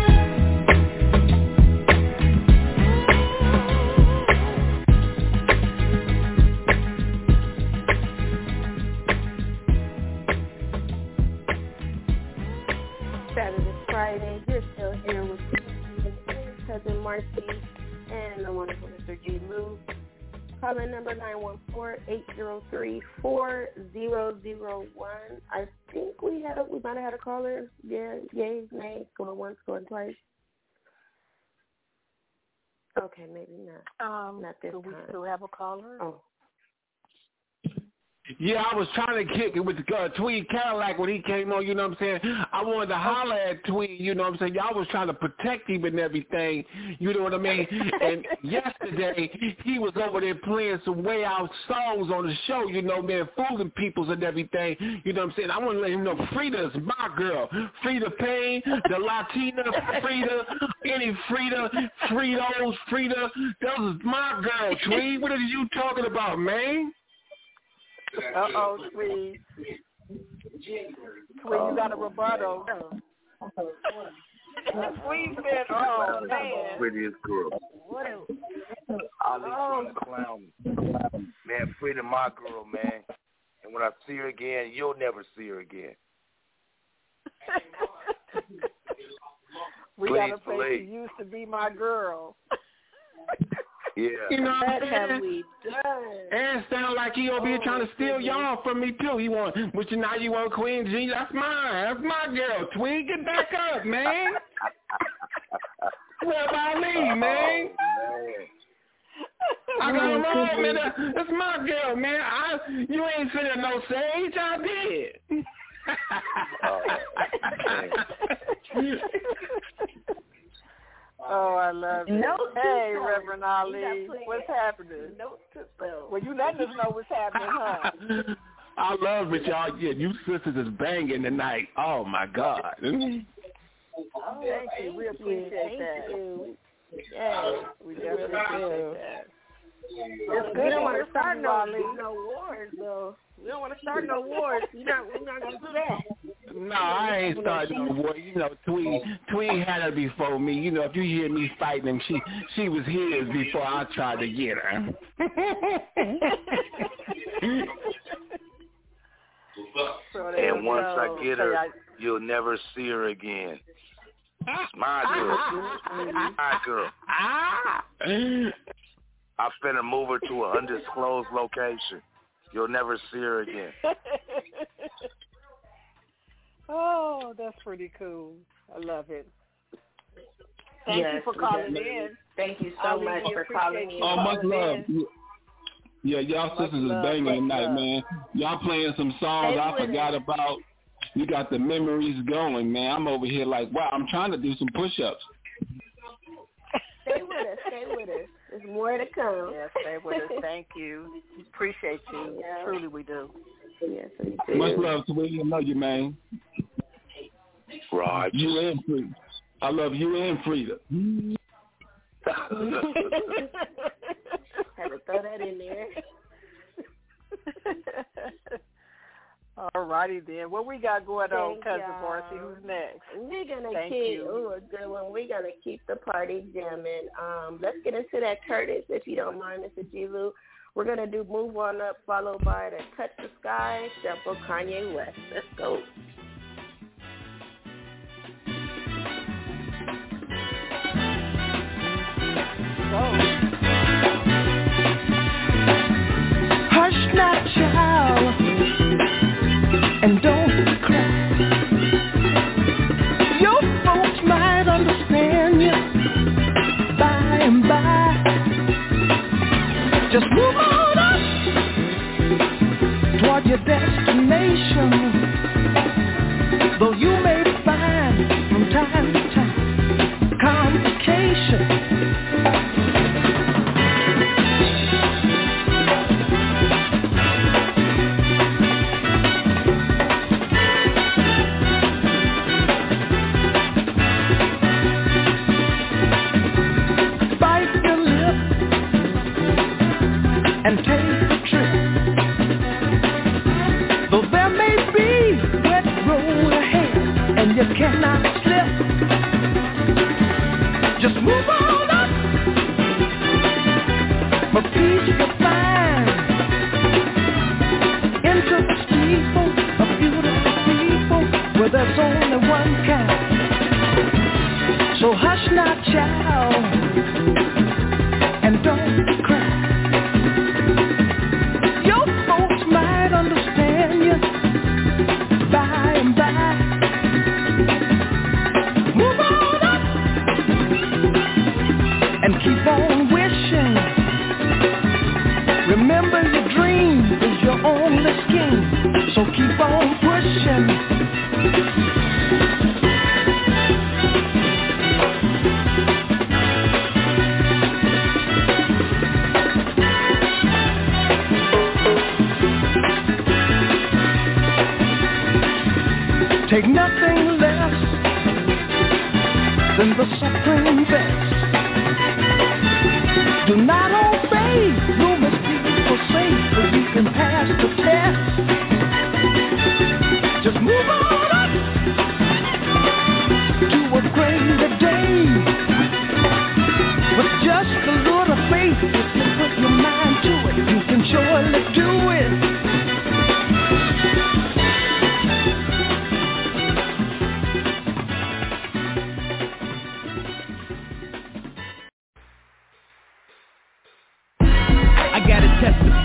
Friday, you're still here with Cousin Marcy and the wonderful Mister G. Lou. Calling number nine one four, eight zero three, four zero zero one. I think we had a, we might have had a caller. Yeah, yay, nay, going once, going twice. Okay, maybe not. Um, not this do we time. still have a caller? Oh. Yeah, I was trying to kick it with uh, Tweed Cadillac when he came on, you know what I'm saying? I wanted to holler at Tweed, you know what I'm saying? Y'all was trying to protect him and everything, you know what I mean? And yesterday, he was over there playing some way out songs on the show, you know, man, fooling peoples and everything, you know what I'm saying? I want to let him know Frida's my girl. Frida Payne, the Latina, Frida, any Frida, Fritos, Frida, that was my girl, Tweed. What are you talking about, man? Uh-oh, Tweed. Tweed, you got a rebuttal. Tweet said, oh, man. Prettiest girl. What a... Ali Oh. trying to clown me. Man, Frida, my girl, man. And when I see her again, you'll never see her again. We Please gotta play believe. She Used to Be My Girl. Yeah. You know What what I'm have saying? we done? And sound like he over here Oh, trying to steal goodness. y'all from me too. He want, but you now you want Queen G. That's mine. That's my girl. Tweet, get back up, man. What about me, man? I got him wrong, man. That- That's my girl, man. I, you ain't sending no sage. I did. Oh, I love it. Note to Hey, self. Reverend You Ali, gotta play what's it. happening? Note to self. Well, you letting us know what's happening, huh? I love it, y'all. Yeah, you sisters is banging tonight. Oh my God. Oh, thank you. We appreciate Thank that. you. Yeah, we definitely appreciate that. It's We good don't to want hear to start from you, no, Ali. no wars, though. We don't want to start no wars. We're not, we're not going to do that. No, I ain't starting no war. You know, Tweet, Tweet had her before me. You know, if you hear me fighting him, she she was his before I tried to get her. So there And you once go. I get Say her, I- you'll never see her again. My girl. My girl. I'm finna move her to an undisclosed location. You'll never see her again. Oh, that's pretty cool. I love it. Thank Yes, you for we calling definitely- in. Thank you so Ali, much we for appreciate calling you in. Oh, much calling love. in. Yeah, y'all Much sisters is love, banging much tonight, love. man. Y'all playing some songs Stay I with forgot us. about. You got the memories going, man. I'm over here like, wow, I'm trying to do some push-ups. Stay with us. Stay with us. There's more to come. Yeah, stay with us. Thank you. Appreciate you. Yeah. Truly, we do. Yes, we do. Much love to you. I love you, man. Raj. You and Frida. I love you and Frida. Had to throw that in there. All righty then. What we got going on, Thank Cousin y'all. Marcy? Who's next? We're gonna Thank keep you. ooh, a good one. We're gonna keep the party jamming. Um, let's get into that Curtis, if you don't mind, Mister G-Lou. We're gonna do Move On Up, followed by the Touch the Sky, sample Kanye West. Let's go. Hush now, child, and don't cry. Your folks might understand you by and by. Just move on up toward your destination. Though you may find from time to time complications. And take the trip. Though there may be wet road ahead and you cannot slip, just move on up for peace to find into the steeple of beautiful people where there's only one kind. So hush now, child, and don't cry. Understand you by and by. Move on up and keep on wishing. Remember your dream is your only scheme, so keep on pushing. Take nothing less than the supreme best. Do not obey, no mistake for safe, but you can pass the test. Just move on up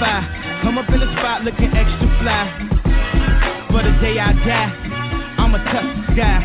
testify. Come up in the spot looking extra fly. For the day I die, I'ma touch the sky.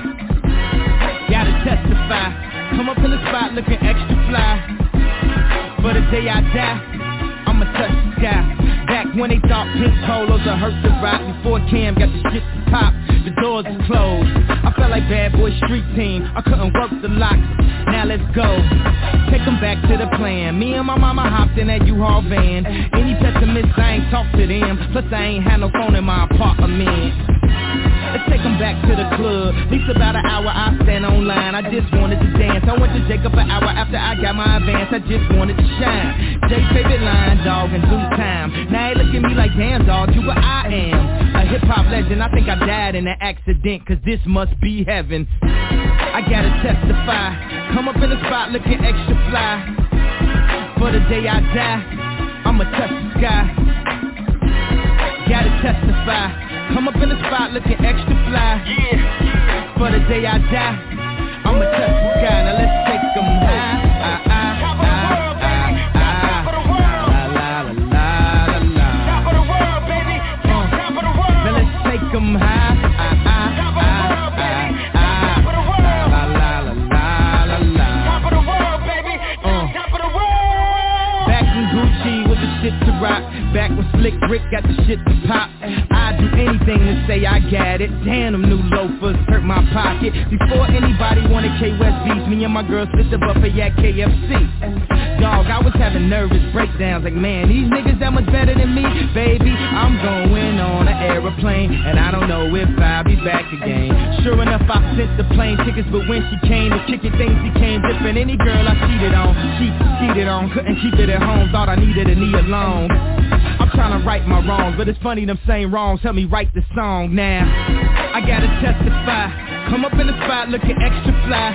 Gotta testify. Come up in the spot looking extra fly. For the day I die, I'ma touch the sky. Back when they thought pink polos would hurt the rock. Before Cam got the shit to pop, the doors was closed. I felt like bad boy street team, I couldn't work the locks. Now let's go, take them back to the plan. Me and my mama hopped in that U-Haul van. Any pessimists, I ain't talk to them. Plus I ain't had no phone in my apartment. Let's take them back to the club. At least about an hour I stand online. I just wanted to dance. I went to Jacob an hour after I got my advance. I just wanted to shine. Jay's favorite line, dog, in due time. Now he look at me like, damn, dog, you what I am. A hip-hop legend. I think I died in an accident, cause this must be heaven. I gotta testify. Come up in the spot looking extra fly. For the day I die, I'ma touch the sky. Gotta testify. Come up in the spot looking extra fly. Yeah. For the day I die, I'ma touch the sky. Now let's take them high. Ah, ah, top of the world, baby. Top of the world. La, la, la, la, la. Top of the world, baby. Top of the world. Now let's take them high. Ah, ah, top of the world, baby. Top of the world. La, la, la, la, la, la. Top of the world, baby. Top of the world. Back in Gucci with the shit to rock. Back when Slick Rick got the shit to pop. I'd do anything to say I got it. Damn, them new loafers hurt my pocket. Before anybody wanted K-West beats, me and my girl split the buffet at K F C. Dog, I was having nervous breakdowns like, man, these niggas that much better than me. Baby, I'm going on an aeroplane, and I don't know if I'll be back again. Sure enough, I sent the plane tickets, but when she came to kick it, things became different. Any girl I cheated on, she cheated on, couldn't keep it at home, thought I needed a knee alone. I'm trying to right my wrongs, but it's funny them same wrongs help me write the song now. I gotta testify. Come up in the spot looking extra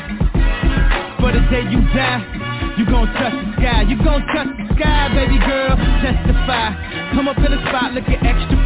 fly. For the day you die, you gon' touch the sky. You gon' touch the sky, baby girl. Testify. Come up in the spot looking extra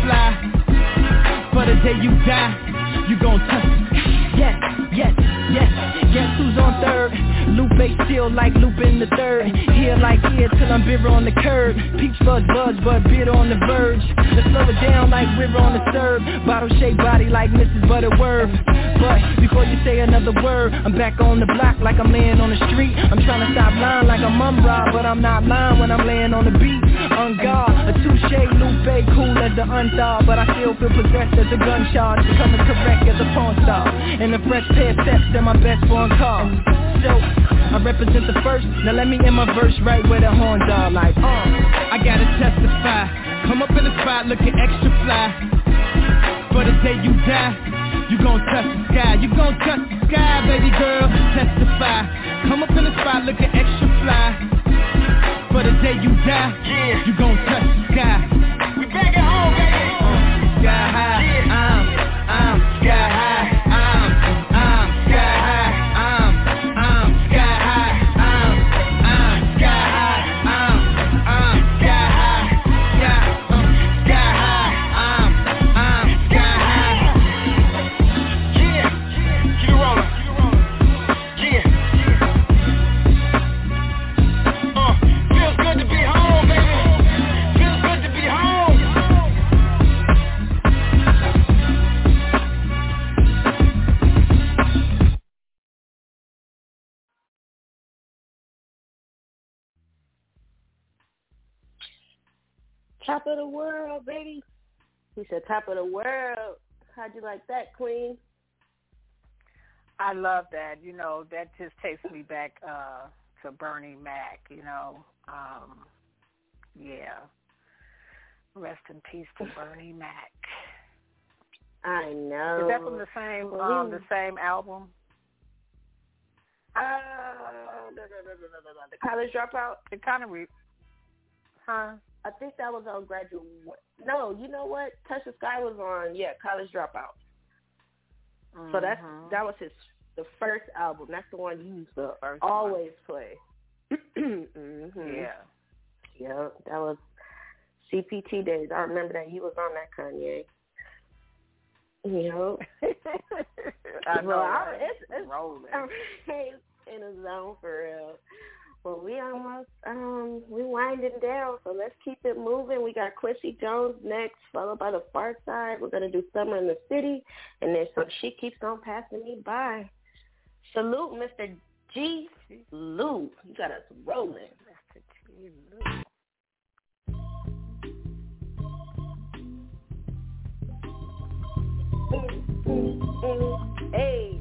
fly. For the day you die, you gon' touch the sky. Yes, yes, yes. Guess who's on third? Lupe still like Lupin the third. Here like here till I'm bitter on the curb. Peach fuzz buzz but bitter on the verge. Let's slow it down like river on the serve. Bottle shaped body like Missus Butterworth. But before you say another word, I'm back on the block like I'm laying on the street. I'm trying to stop lying like I'm Umbra, but I'm not lying when I'm laying on the beat. On guard, a touche Lupe, cool as the unthaw, but I still feel possessed as a gun charge. Becoming correct as a porn star. And a fresh pair of steps, they're my best foreign car. So, I represent the first, now let me end my verse right where the horns are like, uh I gotta testify, come up in the spot looking extra fly. For the day you die, you gon' touch the sky. You gon' touch the sky, baby girl, testify. Come up in the spot looking extra fly. For the day you die, yeah. You gon' touch the sky. We back at home, baby. Uh, sky high, yeah. I'm, I'm sky high. Top of the world, baby. He said top of the world. How'd you like that, Queen? I love that. You know, that just takes me back uh, to Bernie Mac, you know. Um, yeah. Rest in peace to Bernie Mac. I know. Is that from the same um, the same album? Uh, the, the, the, the, the College Dropout? It kind of re- Huh? I think that was on Graduate. No, you know what? Touch the Sky was on, yeah, College Dropout. Mm-hmm. So that's that was his the first album. That's the one you used to first always one. play. mm-hmm. Yeah. Yeah, that was C P T days. I remember that he was on that Kanye. You know. I know. Well, I, it's, it's rolling. He's in a zone for real. Well, we almost, um, we winding down, so let's keep it moving. We got Quincy Jones next, followed by The Far Side. We're going to do Summer in the City, and then So She Keeps On Passing Me By. Salute, Mister G. Lou. You got us rolling. Mister G. Lou. Mm, mm, mm, hey.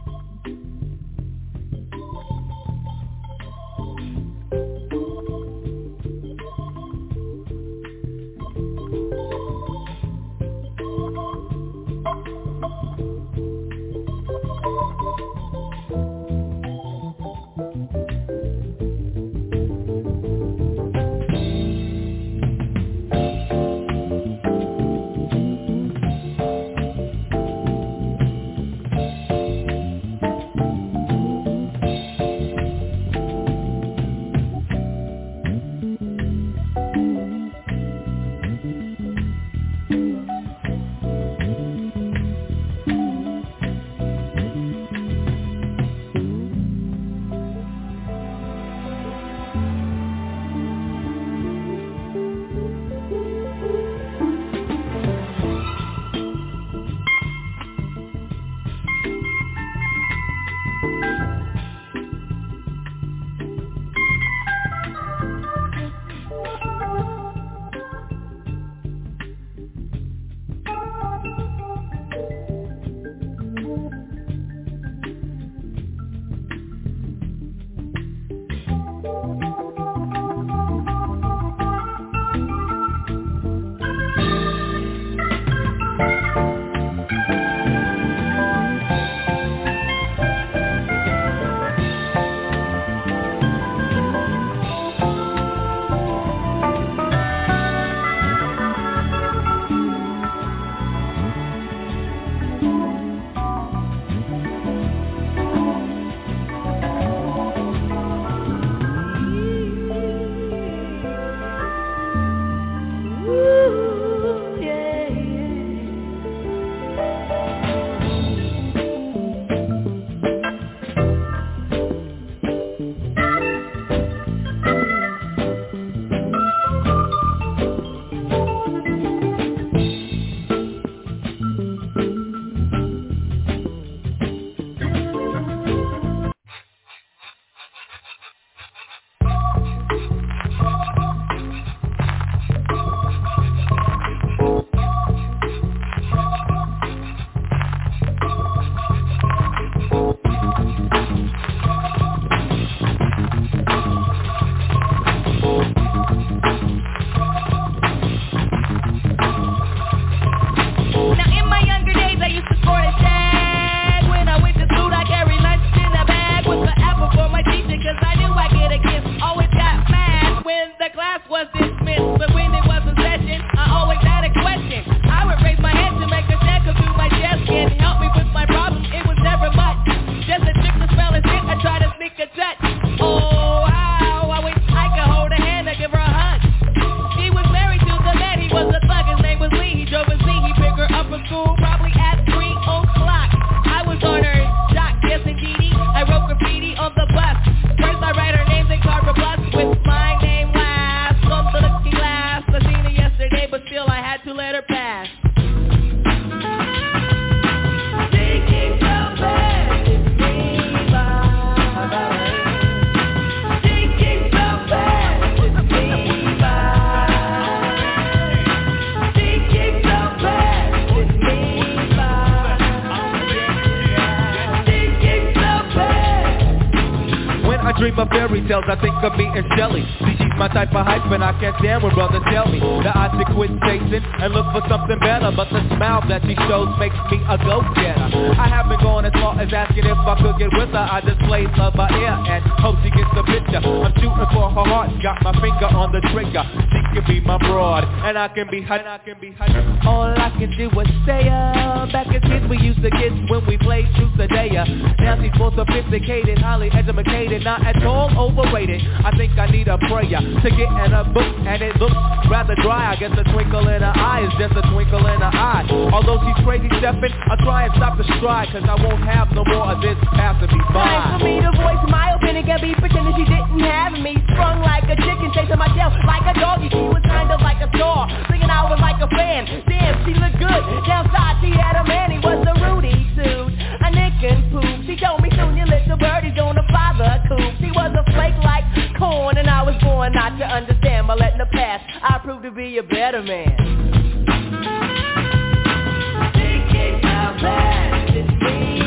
dream of fairy tales, I think of me and Shelly. See, she's my type of hype and I can't stand when brothers tell me that I should quit chasing and look for something better. But the smile that she shows makes me a go-getter. I haven't gone as far as asking if I could get with her. I just play love by ear and hope she gets the picture. I'm shooting for her heart, got my finger on the trigger. She can be my broad and I can be hot, I can be hot. All I can do is say uh, back as kids we used to kiss when we played truth or dare. Now she's more sophisticated, highly educated, not at all overrated. I think I need a prayer to get in a book, and it looks rather dry. I guess a twinkle in her eye is just a twinkle in her eye. Although she's crazy stepping, I'll try and stop the stride, cause I won't have no more of this passing me by. Time for me to voice my opinion, can be pretending she didn't have doggy, she was kind of like a star, singing I was like a fan. Damn, she looked good. Downside, she had a man, he was a Rudy suit, a nick and poop. She told me soon your little birdie's gonna fly the coop. She was a flake like corn, and I was born not to understand. But letting the past, I proved to be a better man. Take it out back, it's me.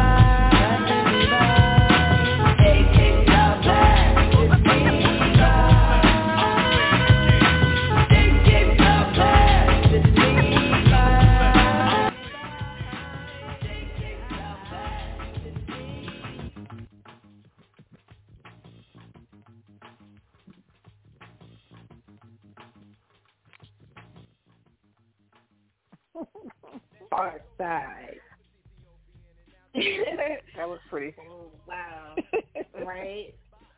Far side. That was pretty. Oh, wow. Right?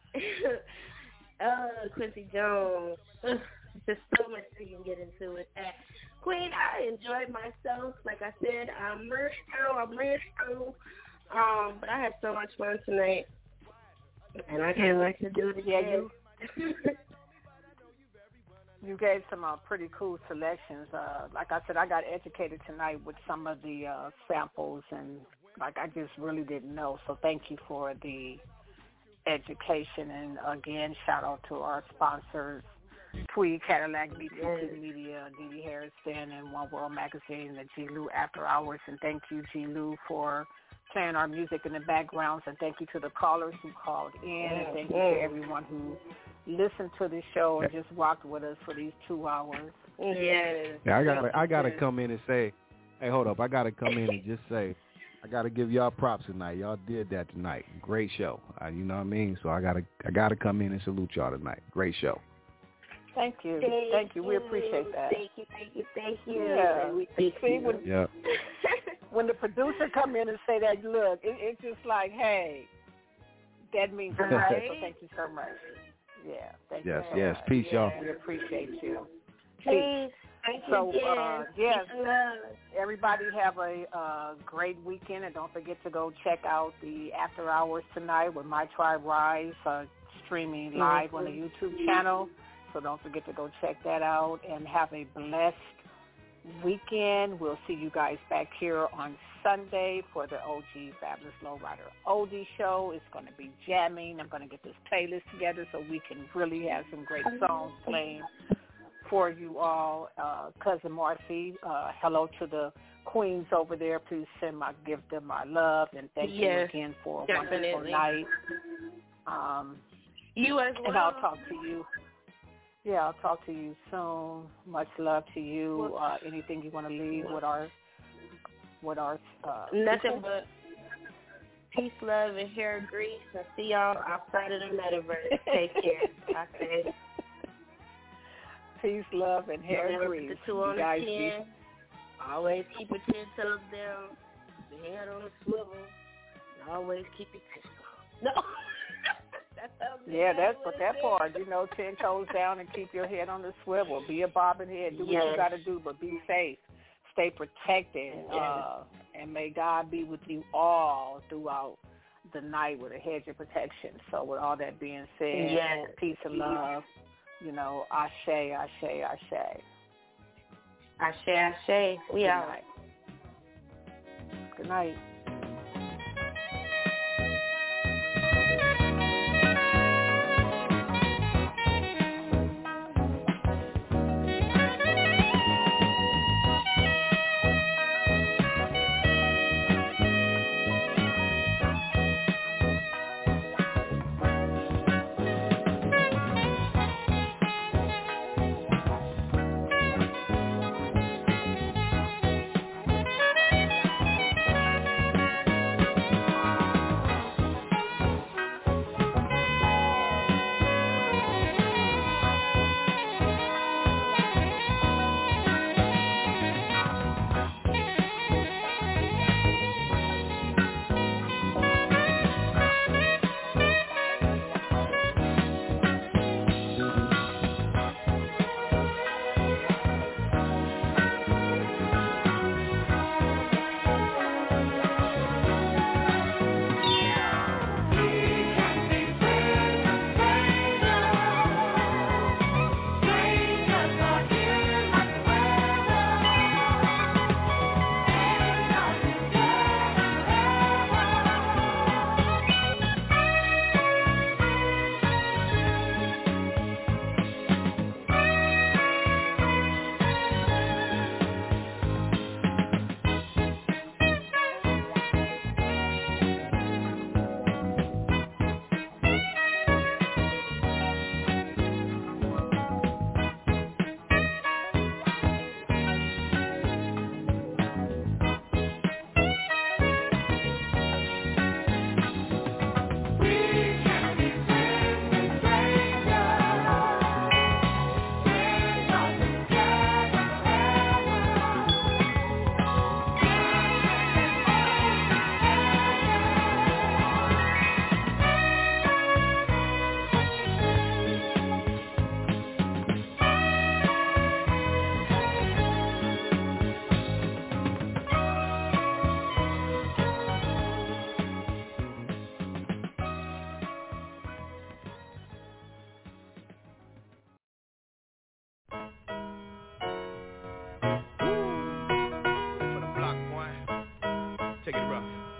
uh, Quincy Jones. There's so much we can get into with that. Queen, I enjoyed myself. Like I said, I'm Marisco. I'm Marisco. Um, but I had so much fun tonight. And I can't wait to do it again. Yeah, you, you gave some uh, pretty cool selections. Uh, like I said, I got educated tonight with some of the uh, samples, and like I just really didn't know. So thank you for the education. And again, shout out to our sponsors, Tweed, Cadillac, B T C Media, D D Harrison, and One World Magazine, and G. Lou After Hours. And thank you, G. Lou, for playing our music in the backgrounds. And thank you to the callers who called in. And thank you to everyone who listened to the show and just rocked with us for these two hours. Yes. Yeah, I gotta, I gotta come in and say, hey, hold up, I gotta come in and just say, I gotta give y'all props tonight. Y'all did that tonight. Great show. Uh, you know what I mean? So I gotta, I gotta come in and salute y'all tonight. Great show. Thank you. Thank, thank you. We appreciate that. Thank you, thank you, thank you. Yeah. We, thank See, you. when, yeah. when the producer come in and say that, look, it, it's just like, hey, that means a lot. Right? So thank you so much. Yeah. Thank Yes, you. yes. Much. Peace, yeah, y'all. We appreciate you. Peace. Thank you So, again. uh, yes, Love. everybody have a uh, great weekend, and don't forget to go check out the After Hours tonight with My Tribe Rise, uh, streaming live mm-hmm. on the YouTube channel. So don't forget to go check that out, and have a blessed weekend. We'll see you guys back here on Sunday for the O G Fabulous Lowrider Oldie Show. It's going to be jamming. I'm going to get this playlist together so we can really have some great songs playing for you all. Uh, Cousin Marcy, uh, hello to the queens over there. Please send my give them my love, and thank yes, you again for a definitely. wonderful night. Um, you as well. And I'll talk to you. Yeah, I'll talk to you soon. Much love to you. Uh, anything you want to leave with our, with our uh, nothing people? but peace, love, and hair grease. I see y'all outside of the metaverse. Take care. I say. Peace, love, and hair Remember grease. The two you on guys the chin. Be... Always keep your ten toes down. The head on the swivel. And always keep your pistol. No. Yeah, that's what that part. You know, ten toes down and keep your head on the swivel. Be a bobbing head. Do what yes. you got to do, but be safe. Stay protected. Yes. Uh, and may God be with you all throughout the night with a hedge of protection. So with all that being said, yes. peace and love. You know, ashe, ashe, ashe. Ashe, ashe. We Good out. Night. Good night. For the block, boy. Take it rough.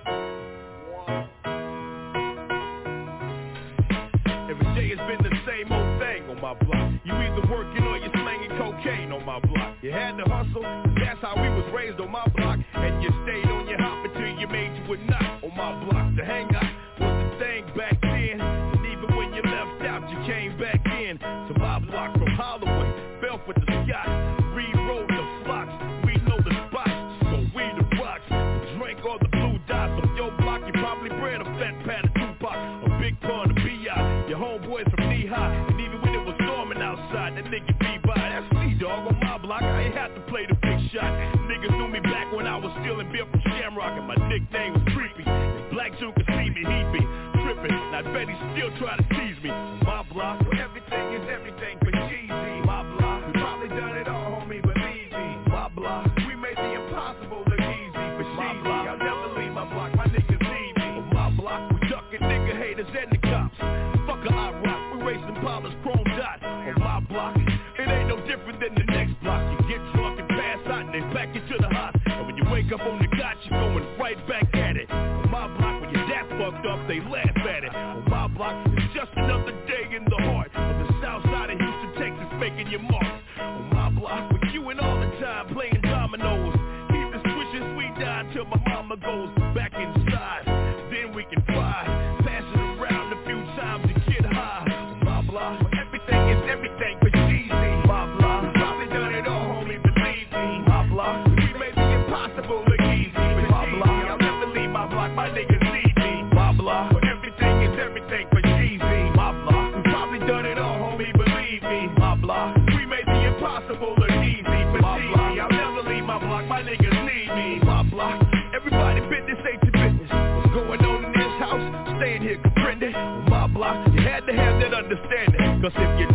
Every day has been the same old thing on my block. You either working or you're slanging cocaine on my block. You had to hustle, that's how we was raised on my block. And you stayed on your hop until you made you a knot on my block. The hangout was the thing back then. And even when you left out, you came back in to my block from Holloway, Belfort to Scott. Rewrote the flocks, we know the spots. So we the rocks, drink all the blue dots. On your block, you probably bred a fat pat of Tupac, a big pun of B I. Your homeboys from knee high, and even when it was storming outside, that nigga be by. That's me, dog, on my block. I ain't have to play the big shot. Niggas knew me back when I was stealing beer from Shamrock, and my nickname was Creepy. If Black Jew could see me, he'd be tripping. Now I bet he still try to tease me. My block, where everything is everything for Jeezy. My block, we probably done it all, homie, believe me. My block, we made the impossible look easy. But my block, I'll never leave my block. My niggas need me. On my block, we ducking nigga haters and the cops. Fuck a I rock, we racing Paula's chrome dot. On my block, it ain't no different than the next block. You get drunk and pass out and they pack you to the hospital. And when you wake up on the got, you going right back at it. On my block, when your dad fucked up, they laugh at it. On my block, it's just another day in the heart of the south side of Houston, Texas, making your mark. On my block, with you and all the time playing dominoes. Keep the switches, we die till my mama goes back inside. Then we can fly, pass it around a few times and get high. On my block, everything is everything for Jeezy. My block, we probably done it all, homie, believe me. My block, we made the impossible look easy. But my block, I'll never leave my block, my niggas need me. My block, everything is everything for Jeezy. My block, we probably done it all, homie, believe me. My block, we made the impossible look easy. But Jeezy, I'll never leave my block, my niggas need me. My block, everybody business ain't your business. What's going on in this house? Staying here, comprende. On my block, you had to have that understanding. Cause if you